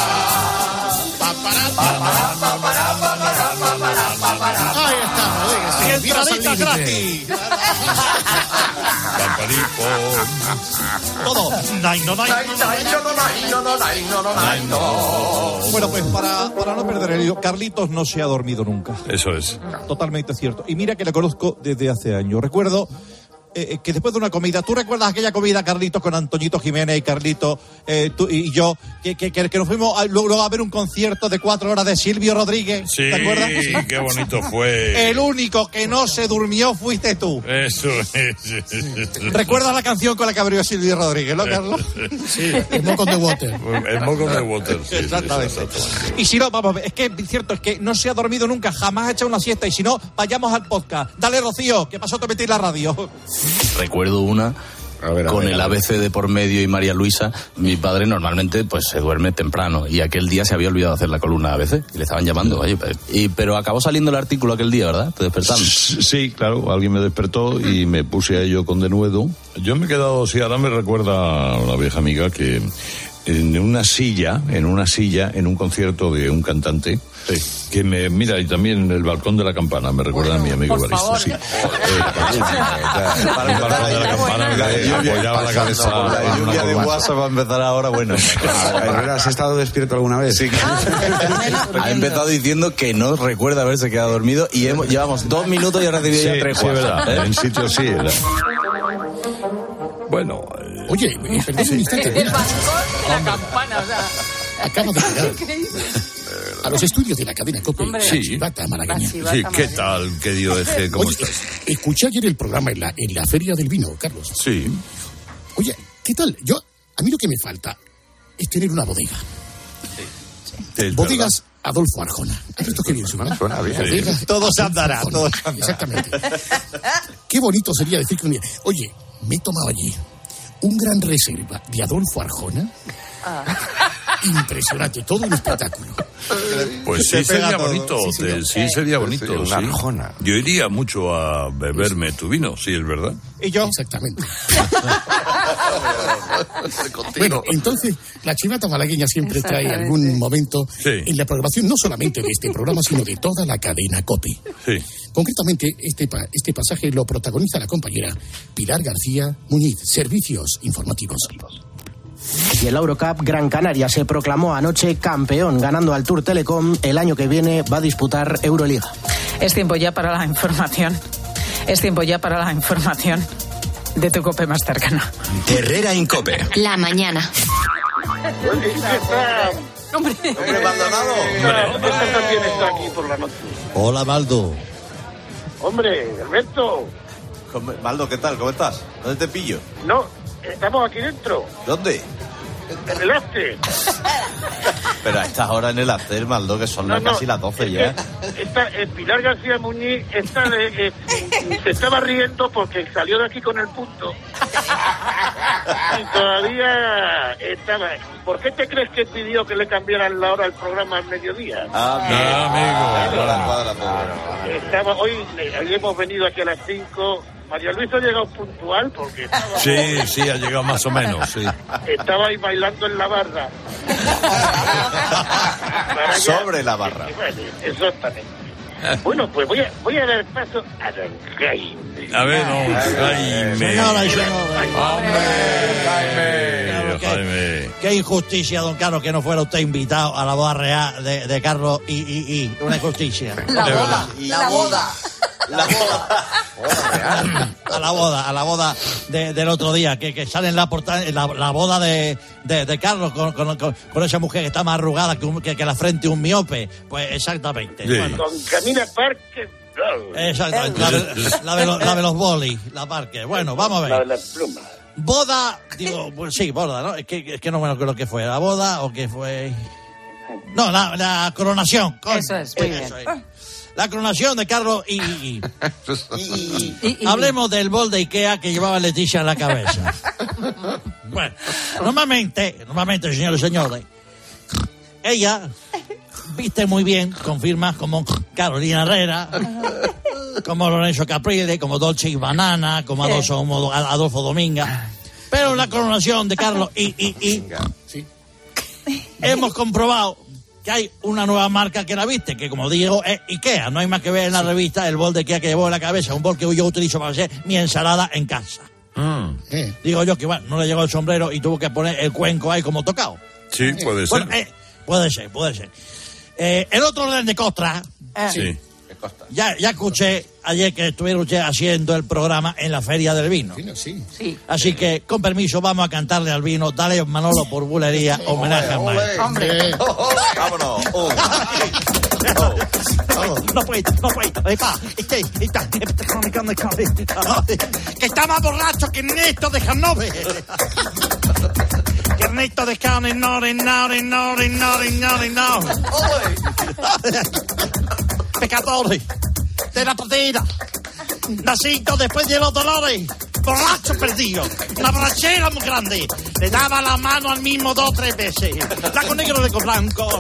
Ahí está, entradita gratis. Todo. Bueno, pues para no perder el hilo, Carlitos no se ha dormido nunca. Eso es. Totalmente cierto. Y mira que le conozco desde hace años. Recuerdo que después de una comida, ¿tú recuerdas aquella comida, Carlitos, con Antoñito Jiménez y Carlitos, tú y yo, que nos fuimos luego a ver un concierto de 4 horas de Silvio Rodríguez? Sí, ¿te acuerdas? Sí, qué bonito fue. El único que no se durmió fuiste tú. Eso es. ¿Recuerdas la canción con la que abrió Silvio Rodríguez, no, Carlos? Sí, el Moco de Water. El Moco de Water, sí. Exactamente. Y si no, vamos, es que es cierto, es que no se ha dormido nunca, jamás ha echado una siesta, y si no, vayamos al podcast. Dale, Rocío, que pasó te metí en la radio. Recuerdo una con el ABC de por medio y María Luisa. Mi padre normalmente pues se duerme temprano y aquel día se había olvidado hacer la columna ABC y le estaban llamando. Pero acabó saliendo el artículo aquel día, ¿verdad? ¿Te despertaron? Sí, claro, alguien me despertó y me puse a ello con denuedo. Yo me he quedado, sí, ahora me recuerda a una vieja amiga que en una silla, en un concierto de un cantante, que me mira, y también el balcón de la campana me recuerda a mi amigo Evaristo. Sí. El balcón de la campana me apoyaba la cabeza. La lluvia de WhatsApp va a empezar ahora, bueno. ¿Has estado despierto alguna vez? Sí. Ha empezado diciendo que no recuerda haberse quedado dormido y llevamos 2 minutos y ha recibido ya 3 WhatsApp. En sitio sí. Bueno. Oye, perdón un instante. El balcón de la campana, o sea. Acabo de llegar a los estudios de la cadena COPE. Sí. Chivata malagueña. Sí, ¿qué tal, querido Eje? ¿Cómo estás? Escuché ayer el programa en la Feria del Vino, Carlos. Sí. Oye, ¿qué tal? A mí lo que me falta es tener una bodega. Sí. Bodegas Adolfo Arjona. ¿Has visto qué bien suena? Suena bien. Sí. Todo se andará, Exactamente. Qué bonito sería decir que un día, oye, me he tomado allí un gran reserva de Adolfo Arjona. Impresionante, todo un espectáculo. Pues sí, sería bonito. Sí, sería bonito. Una Arjona. Yo iría mucho a beberme tu vino, sí, es verdad. Y yo. Exactamente. Bueno, entonces, la Chivata malagueña siempre trae algún momento en la programación, no solamente de este programa, sino de toda la cadena COPE. Sí. Concretamente, este pasaje lo protagoniza la compañera Pilar García Muñiz, Servicios Informativos. Y el Eurocup Gran Canaria se proclamó anoche campeón, ganando al Tour Telecom. El año que viene va a disputar Euroliga. Es tiempo ya para la información. Es tiempo ya para la información de tu COPE más cercana. Herrera Incope. La mañana. Hombre, Maldonado. Esta también está aquí por la noche. Hola, Maldo. Hombre, Alberto. Maldo, ¿qué tal? ¿Cómo estás? ¿Dónde te pillo? No, estamos aquí dentro. ¿Dónde? En el after. Pero a estas horas en el after, Maldo, que son casi las 12 ya. Pilar García Muñiz se estaba riendo porque salió de aquí con el punto. Y todavía estaba. ¿Por qué te crees que pidió que le cambiaran la hora al programa al mediodía? Amigo. Hoy hemos venido aquí a las 5. María Luisa ha llegado puntual porque estaba... Sí, ha llegado más o menos, sí. Estaba ahí bailando en la barra. Sobre la barra. Bueno, exactamente. Bueno, pues voy a dar paso a don Jaime. A ver, don Jaime. Señora y señores. Jaime. Qué injusticia, don Carlos, que no fuera usted invitado a la boda real de Carlos y una injusticia. La boda. A la boda del otro día, que sale en la portada, la boda de Carlos con esa mujer que está más arrugada que la frente de un miope. Pues exactamente. Sí. Bueno. Con Camila Parker. Exactamente. La de los bolis, la Parker. Bueno, vamos a ver. La de las plumas. Boda, digo, pues sí, boda, ¿no? Es que no me acuerdo qué fue, la boda o qué fue. No, la coronación. Eso es, muy bien. La coronación de Carlos y hablemos del bol de Ikea que llevaba Leticia en la cabeza. Bueno, normalmente, señores y señores, ella viste muy bien con firmas como Carolina Herrera, como Lorenzo Caprile, como Dolce y Banana, como Adolfo Dominga. Pero en la coronación de Carlos hemos comprobado que hay una nueva marca que la viste, que como digo es Ikea. No hay más que ver en la revista el bol de Ikea que llevó en la cabeza, un bol que yo utilizo para hacer mi ensalada en casa. Digo yo que bueno, no le llegó el sombrero y tuvo que poner el cuenco ahí como tocado. Sí, puede ser. Bueno, puede ser. El otro orden de costra. Sí. Ya escuché ayer que estuvieron ustedes haciendo el programa en la Feria del Vino. Sí. Así que, con permiso, vamos a cantarle al vino. Dale, Manolo, por bulería, homenaje al maestro. Hombre. Vámonos. No puede. Que está más borracho que Ernesto de Hannover. Que Ernesto de Hannover, no. Pecadores de la partida, nacido después de los dolores, borracho perdido, una borrachera muy grande, le daba la mano al mismo 2 o 3 veces, blanco negro de blanco,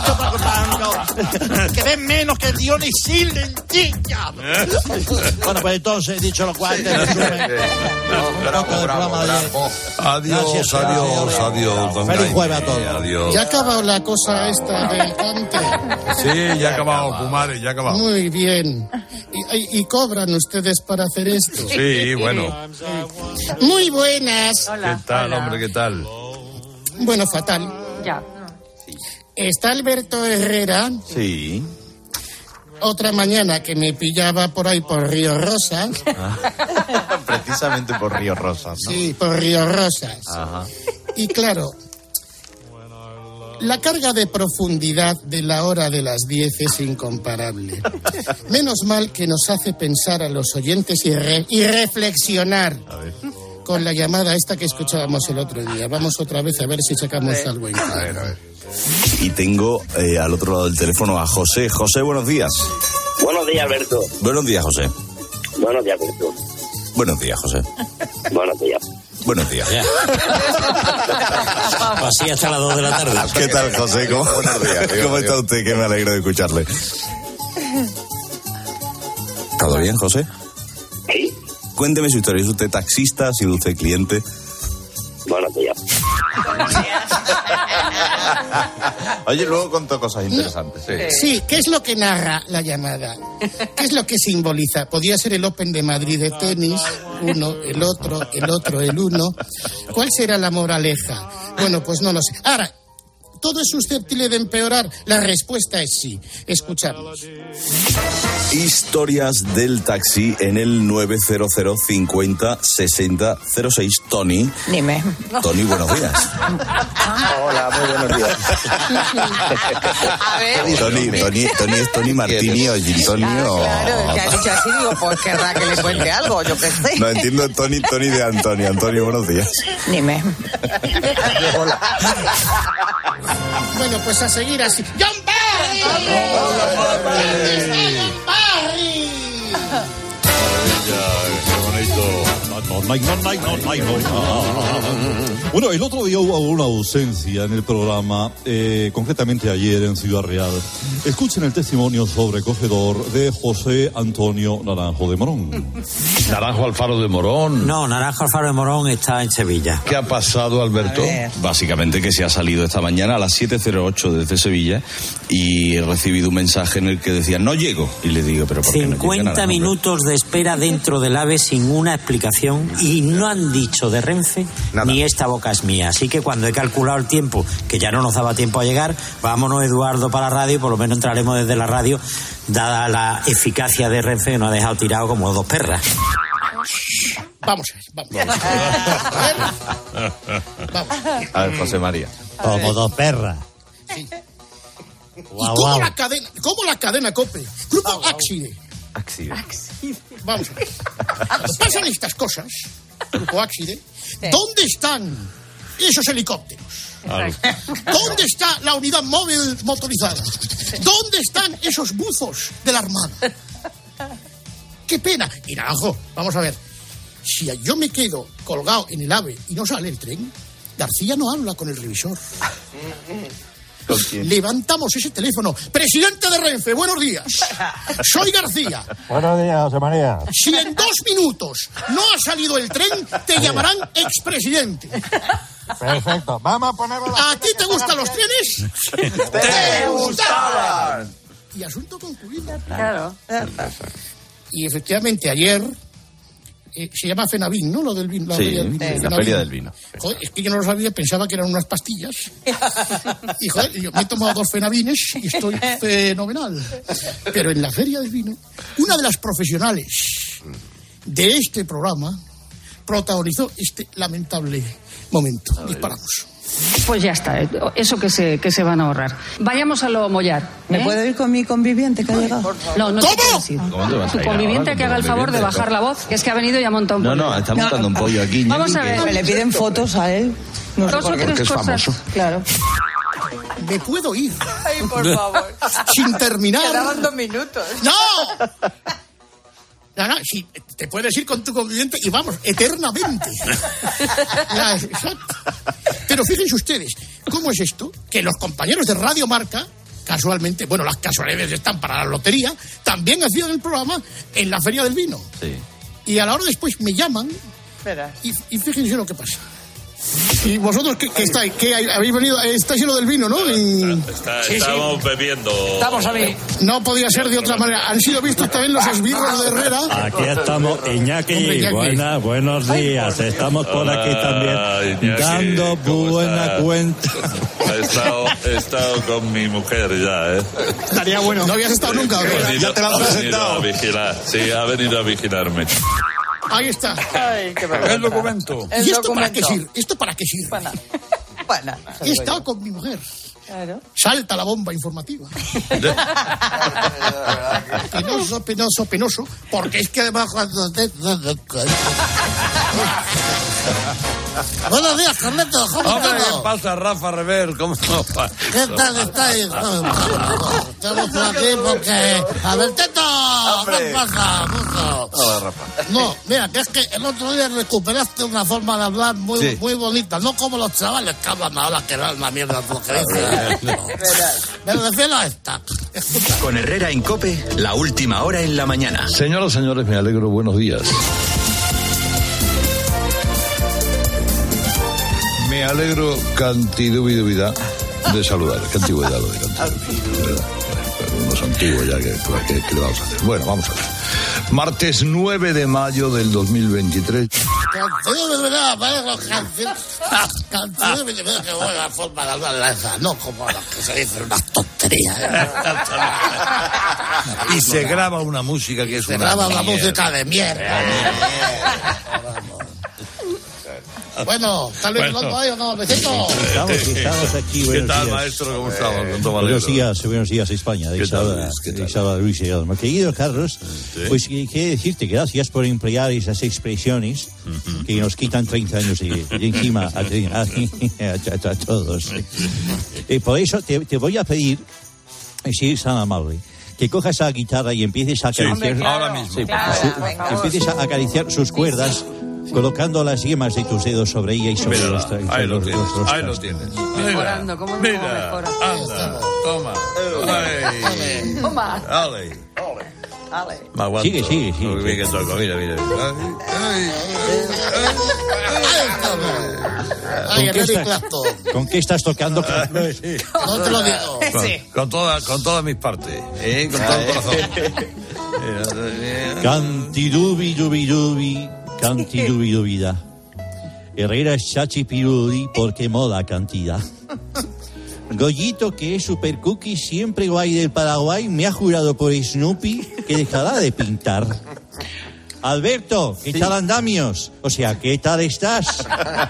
que ven menos que el Dionisín lentilla. Bueno, pues entonces, dicho lo cual, te resumen. Adiós, don Feliz jueves a todos. Adiós. ¿Ya ha acabado la cosa esta del cante? Sí, ya ha acabado, Pumares, ya ha acabado. Muy bien. ¿Y cobran ustedes para hacer esto? Sí, bueno. Muy buenas. ¿Qué tal, hombre? ¿Qué tal? Bueno, fatal. Ya. ¿Está Alberto Herrera? Sí. Otra mañana que me pillaba por ahí por Río Rosas. Precisamente por Río Rosas, ¿no? Sí, por Río Rosas. Ajá. Y claro, la carga de profundidad de la hora de las 10 es incomparable. Menos mal que nos hace pensar a los oyentes y reflexionar. A ver. Con la llamada esta que escuchábamos el otro día. Vamos otra vez a ver si sacamos algo en claro. A ver. Y tengo al otro lado del teléfono a José. José, buenos días. Buenos días, Alberto. Buenos días, José. Buenos días, Alberto. Buenos días, José. Buenos días. Buenos días. Así hasta las 2 de la tarde. ¿Qué tal, José? Buenos días. ¿Cómo está usted? Que me alegro de escucharle. ¿Todo bien, José? Sí. Cuénteme su historia. ¿Es usted taxista? ¿Ha sido usted cliente? Buenos días. Oye, luego contó cosas interesantes. Sí, ¿qué es lo que narra la llamada? ¿Qué es lo que simboliza? Podía ser el Open de Madrid de tenis, uno, el otro, el uno. ¿Cuál será la moraleja? Bueno, pues no lo sé. Ahora, todo es susceptible de empeorar? La respuesta es sí. Escuchadnos. Historias del taxi en el 900 50 60 06. Tony. Dime. Tony, buenos días. Hola, muy buenos días. A ver. Tony es Tony Martini o Gin Tony o... Claro, que ha dicho así, digo, pues querrá que le cuente algo, yo qué sé. No entiendo Tony de Antonio. Antonio, buenos días. Dime. Hola. Bueno, pues a seguir así. ¡John Barry! ¡John Barry! Bueno, el otro día hubo una ausencia en el programa, concretamente ayer en Ciudad Real. Escuchen el testimonio sobrecogedor de José Antonio Naranjo de Morón. Naranjo Alfaro de Morón. No, Naranjo Alfaro de Morón está en Sevilla. ¿Qué ha pasado, Alberto? Básicamente que se ha salido esta mañana a las 7:08 desde Sevilla y he recibido un mensaje en el que decía, no llego. Y le digo, pero ¿por qué no llega, 50 Naranjo? minutos de espera dentro del AVE sin una explicación y no han dicho de Renfe ni esta boca es mía. Así que cuando he calculado el tiempo, que ya no nos daba tiempo a llegar, vámonos, Eduardo, para la radio y por lo menos entraremos desde la radio, dada la eficacia de Renfe que nos ha dejado tirado como dos perras. Vamos a ver. Vamos. A ver, José María. Como dos perras. Sí. ¿Y cómo la cadena COPE? Grupo Axide. Vamos a ver. Pasan estas cosas, Grupo Axide. ¿Dónde están esos helicópteros? ¿Dónde está la unidad móvil motorizada? ¿Dónde están esos buzos de la Armada? ¡Qué pena! Y Naranjo, vamos a ver. Si yo me quedo colgado en el AVE y no sale el tren, García no habla con el revisor. Levantamos ese teléfono. Presidente de Renfe, buenos días. Soy García. Buenos días, José María. Si en 2 minutos no ha salido el tren, te llamarán expresidente. Perfecto. Vamos a ponerlo. ¿A ti te gustan los trenes? ¡Te gustaban! Y asunto concluido. Claro. Y efectivamente ayer se llama Fenavín, ¿no? Lo del vino. Sí, la feria del vino. Joder, es que yo no lo sabía, pensaba que eran unas pastillas. Y joder, yo me he tomado 2 fenavines y estoy fenomenal. Pero en la feria del vino, una de las profesionales de este programa protagonizó este lamentable momento. Disparamos. Pues ya está, eso que se van a ahorrar. Vayamos a lo mollar. ¿Me puedo ir con mi conviviente que ha llegado? No, no. ¿Cómo? Tu conviviente que haga el favor de bajar la voz, que es que ha venido y ha montado un pollo. No, está montando un pollo aquí. Vamos a ver. Le piden fotos a él. No 2 o 3 cosas. Famoso. Claro. ¿Me puedo ir? Ay, por favor. Sin terminar. Quedaban 2 minutos. ¡No! No, si te puedes ir con tu conviviente y vamos, eternamente. Exacto. Pero fíjense ustedes, ¿cómo es esto? Que los compañeros de Radio Marca, casualmente, bueno, las casualidades están para la lotería, también hacían el programa en la Feria del Vino. Sí. Y a la hora después me llaman y fíjense lo que pasa. ¿Y vosotros qué estáis? ¿Qué habéis venido? Estáis en lo del vino, ¿no? Estamos bebiendo. Estamos a ver. No podía ser de otra manera. Han sido vistos también los esbirros de Herrera. Aquí estamos, Iñaki. Buenos días. Estamos por aquí también Iñaki, dando buena cuenta. He estado con mi mujer ya, ¿eh? Estaría bueno. ¿No habías estado nunca? Ya te la has presentado. A vigilar. Sí, ha venido a vigilarme. Ahí está. Ay, qué el documento. ¿Y esto para qué sirve? ¿Esto para qué sirve? Bueno. He estado con mi mujer. Claro. Salta la bomba informativa. Penoso, porque es que además cuando Buenos días, Carleto. ¿Cómo ¿qué pasa, Rafa Rever? ¿Cómo va? ¿Qué tal estáis? Estamos por aquí porque... A ver, Teto, ¿qué pasa? Hola, Rafa. No, mira, que es que el otro día recuperaste una forma de hablar muy bonita, no como los chavales que hablan ahora, que era una mierda lo que dicen. Me refiero a esta. Escucha. Con Herrera en COPE, la última hora en la mañana. Señoras, señores, me alegro, buenos días. Me alegro cantidad de saludar. Qué antigüedad lo de cantidad. Unos antiguos ya, ¿qué le vamos a hacer? Bueno, vamos a ver. Martes 9 de mayo del 2023. Canciones de que buena forma de hablar lanza, no como las que se dicen unas tonterías. Y se graba una música que es se graba una música de mierda. Bueno, tal vez no hay o no, besitos. Estamos aquí. ¿Qué tal, maestro? ¿Cómo estamos? Buenos días, España. De Salva Luis y Alma. Querido Carlos, pues quiero decirte gracias por emplear esas expresiones que nos quitan 30 años de encima a todos. Por eso te voy a pedir, si es tan amable, que cojas esa guitarra y empieces a acariciar. Ahora mismo. Sí, empieces a acariciar sus cuerdas, colocando las yemas de tus dedos sobre ella y sobre los trastos. Ahí lo tienes. Mejorando, ¿cómo mejora? Anda, toma. Toma. Ale. Me aguanto. Sigue. Muy bien que toco, mira. ¿Con qué estás tocando? No te lo digo. Con todas mis partes, con todo el corazón. Cantidubi, cantidubidubida. Herrera es chachi piruli porque moda cantidad. Goyito, que es super cookie, siempre guay del Paraguay, me ha jurado por Snoopy que dejará de pintar. Alberto, ¿qué tal andamios? O sea, ¿qué tal estás?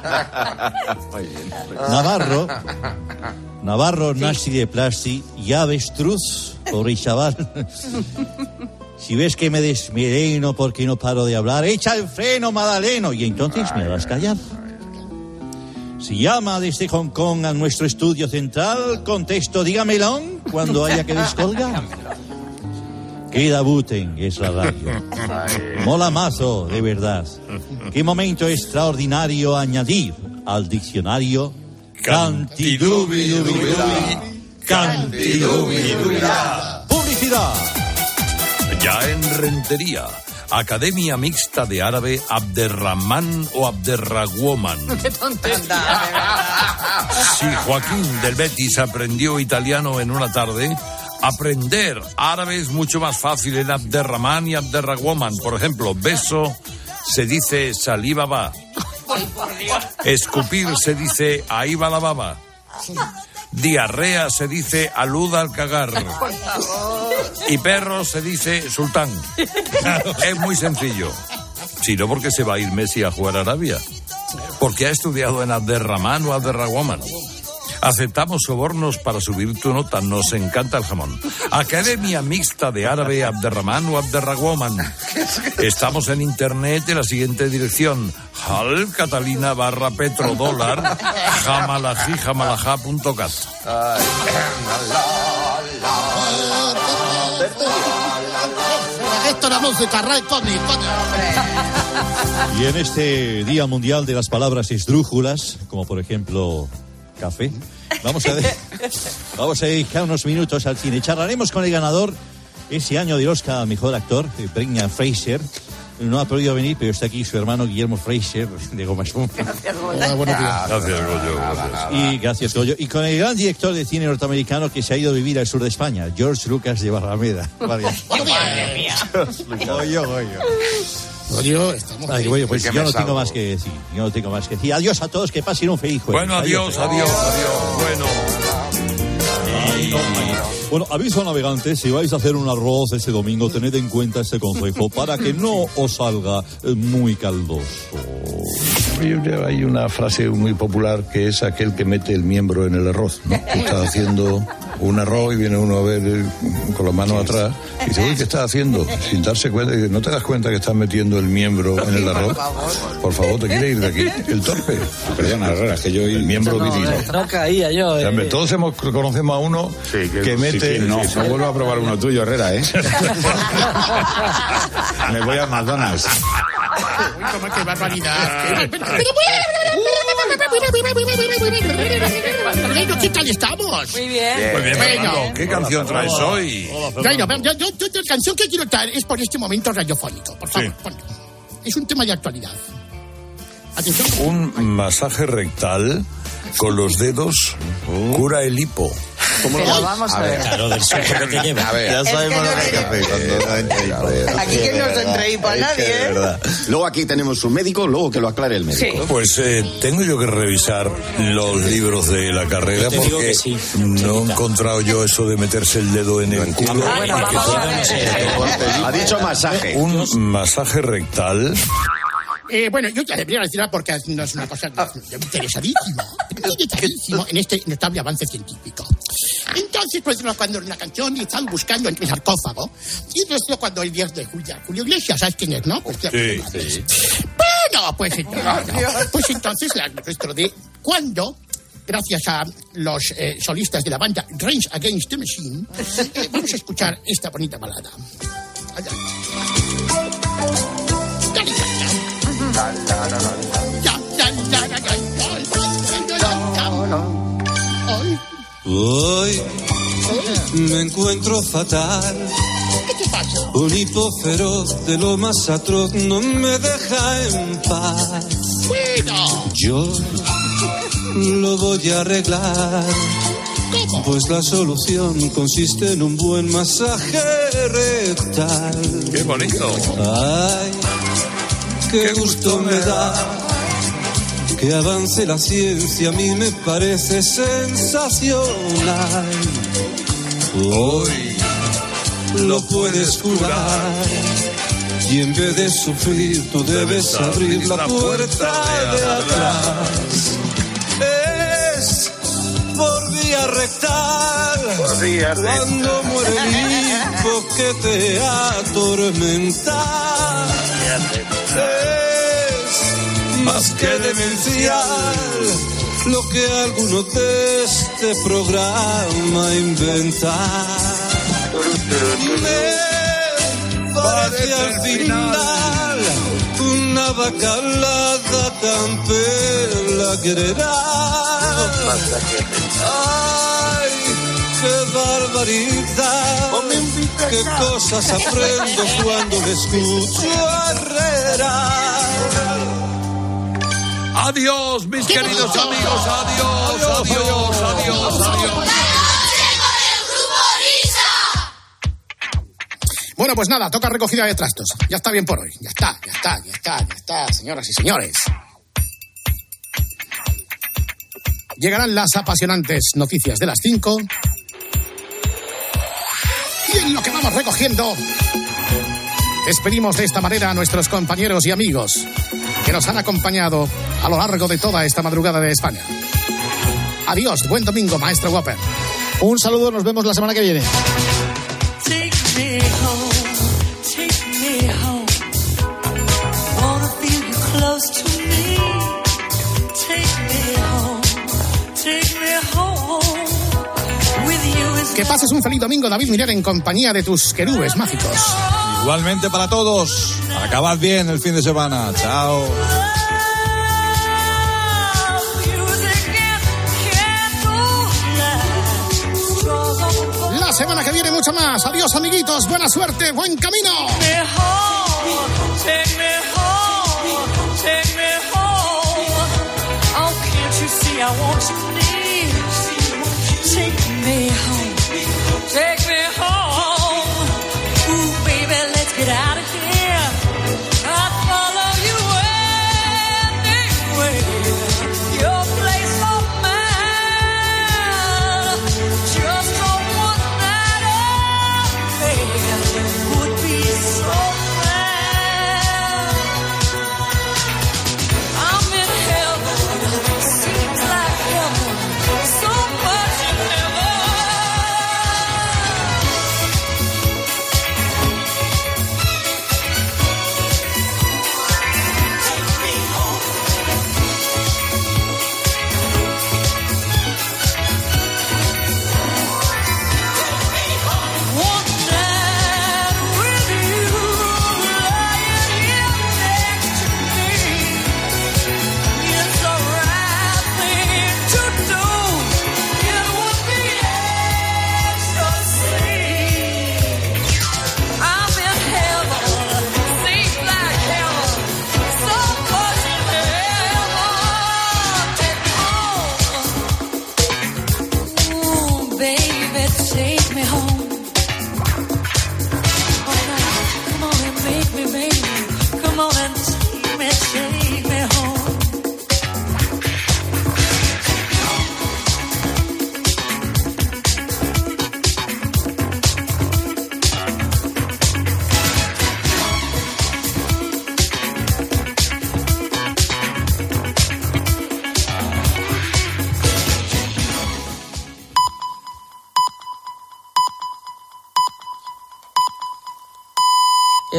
Navarro, Nasi de Plasti y avestruz, pobre chaval. Si ves que me desmereno porque no paro de hablar, echa el freno, Madaleno, y entonces me vas a callar. Si llama desde Hong Kong a nuestro estudio central, contesto, dígamelo cuando haya que descolgar. Queda Buten, es la radio. Mola mazo, de verdad. Qué momento extraordinario añadir al diccionario Cantidubidubida. ¡Publicidad! Ya en Rentería, Academia Mixta de Árabe Abderrahman o Abderrahwoman. ¡Qué tontería! Si Joaquín del Betis aprendió italiano en una tarde, aprender árabe es mucho más fácil en Abderrahman y Abderrahwoman. Por ejemplo, beso se dice saliva va. Escupir se dice ahí va la baba. Diarrea se dice aluda al cagar. Y perro se dice sultán. Es muy sencillo. Si no, porque se va a ir Messi a jugar a Arabia. Porque ha estudiado en Abderrahman o Abderrahwoman. Aceptamos sobornos para subir tu nota. Nos encanta el jamón. Academia Mixta de Árabe Abderrahman o Abderrahwoman. Estamos en internet en la siguiente dirección: halcatalina/petrodólar jamalaji.cat. Esto es la música, Ray Connie. Y en este Día Mundial de las Palabras Esdrújulas, como por ejemplo café, vamos a dedicar unos minutos al cine. Charlaremos con el ganador ese año del Oscar al mejor actor, Brendan Fraser. No ha podido venir, pero está aquí su hermano Guillermo Fraser, de Goma Espuma. Gracias, Goyo. Gracias, Goyo. Y gracias, Goyo. Y con el gran director de cine norteamericano que se ha ido a vivir al sur de España, George Lucas de Barrameda. Madre mía. Goyo. Oye, estamos aquí. Bueno, pues yo no tengo más que decir. Adiós a todos, que pasen un feliz jueves. Bueno, adiós. Bueno. Bueno, aviso a navegantes, si vais a hacer un arroz ese domingo, tened en cuenta este consejo para que no os salga muy caldoso. Hay una frase muy popular que es aquel que mete el miembro en el arroz, ¿no? Tú estás haciendo un arroz y viene uno a ver con las manos atrás y dice, uy, ¿qué estás haciendo? Sin darse cuenta, ¿no te das cuenta que estás metiendo el miembro en el arroz? Por favor, te quieres ir de aquí. El torpe. Perdona, Herrera, es que yo el miembro vitino. No caía yo. Hombre, todos conocemos a uno que mete... No vuelvo a probar uno tuyo, Herrera, ¿eh? Me voy a McDonald's. Uy, qué barbaridad. ¿Qué tal estamos? Muy bien. Muy bien, Fernando. ¿Qué canción traes hoy? Yo la canción que quiero traer es por este momento radiofónico. Por favor, ponlo. Es un tema de actualidad. Atención. Un masaje rectal con los dedos cura el hipo. Pero vamos a ver. Claro, del susto que te lleva. A ver, ya sabemos lo que hay que hacer cuando no entre. Aquí que no se entrehipa a nadie, Es verdad. Luego aquí tenemos un médico, luego que lo aclare el médico. Sí. Pues tengo yo que revisar los libros de la carrera Yo te digo porque que sí. no he encontrado yo eso de meterse el dedo en el culo. Bueno, vamos a ver. Ha dicho masaje. Un masaje rectal. Bueno, yo ya debería decir porque no es una cosa interesadísimo en este notable avance científico. Entonces, pues cuando una canción y están buscando entre el sarcófago, y esto cuando el 10 de Julio Iglesias, ¿sabes quién es, no? Pues, Sí. Bueno, pues entonces la nuestro de cuando, gracias a los solistas de la banda Rage Against the Machine, vamos a escuchar esta bonita balada. Hoy me encuentro fatal. ¿Qué te pasa? Un hipo feroz de lo más atroz no me deja en paz. Bueno. Yo lo voy a arreglar. ¿Cómo? Pues la solución consiste en un buen masaje rectal. ¡Qué bonito! Ay, qué gusto me da que avance la ciencia, a mí me parece sensacional. Hoy lo puedes curar y en vez de sufrir tú debes abrir la puerta de atrás. Es por vía rectal, cuando muere el hipo que te atormenta. Más que demencial lo que algunos de este programa inventan. Me parece al final una bacalada tan pelagrera. Ay, qué barbaridad, qué cosas aprendo cuando le escucho a Herrera. Adiós, mis queridos amigos. Adiós. Bueno, pues nada, toca recogida de trastos. Ya está bien por hoy. Ya está, señoras y señores. Llegarán las apasionantes noticias de las 5. Y en lo que vamos recogiendo, despedimos de esta manera a nuestros compañeros y amigos que nos han acompañado a lo largo de toda esta madrugada de España. Adiós, buen domingo, maestro Whopper. Un saludo, nos vemos la semana que viene. Take me home. Wanna feel you close to me. Take me home. With you is Que pases un feliz domingo, David Miner, en compañía de tus querubes mágicos. Igualmente para todos. Acabad bien el fin de semana. Chao. La semana que viene mucho más. Adiós, amiguitos. Buena suerte, buen camino. Take me home. Oh, can't you see I want you near? Take me home. Take me home. Ooh, baby, let's get out of here. I'll follow you anywhere. Your place or mine. Just on one night affair would be so fine.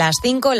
las 5.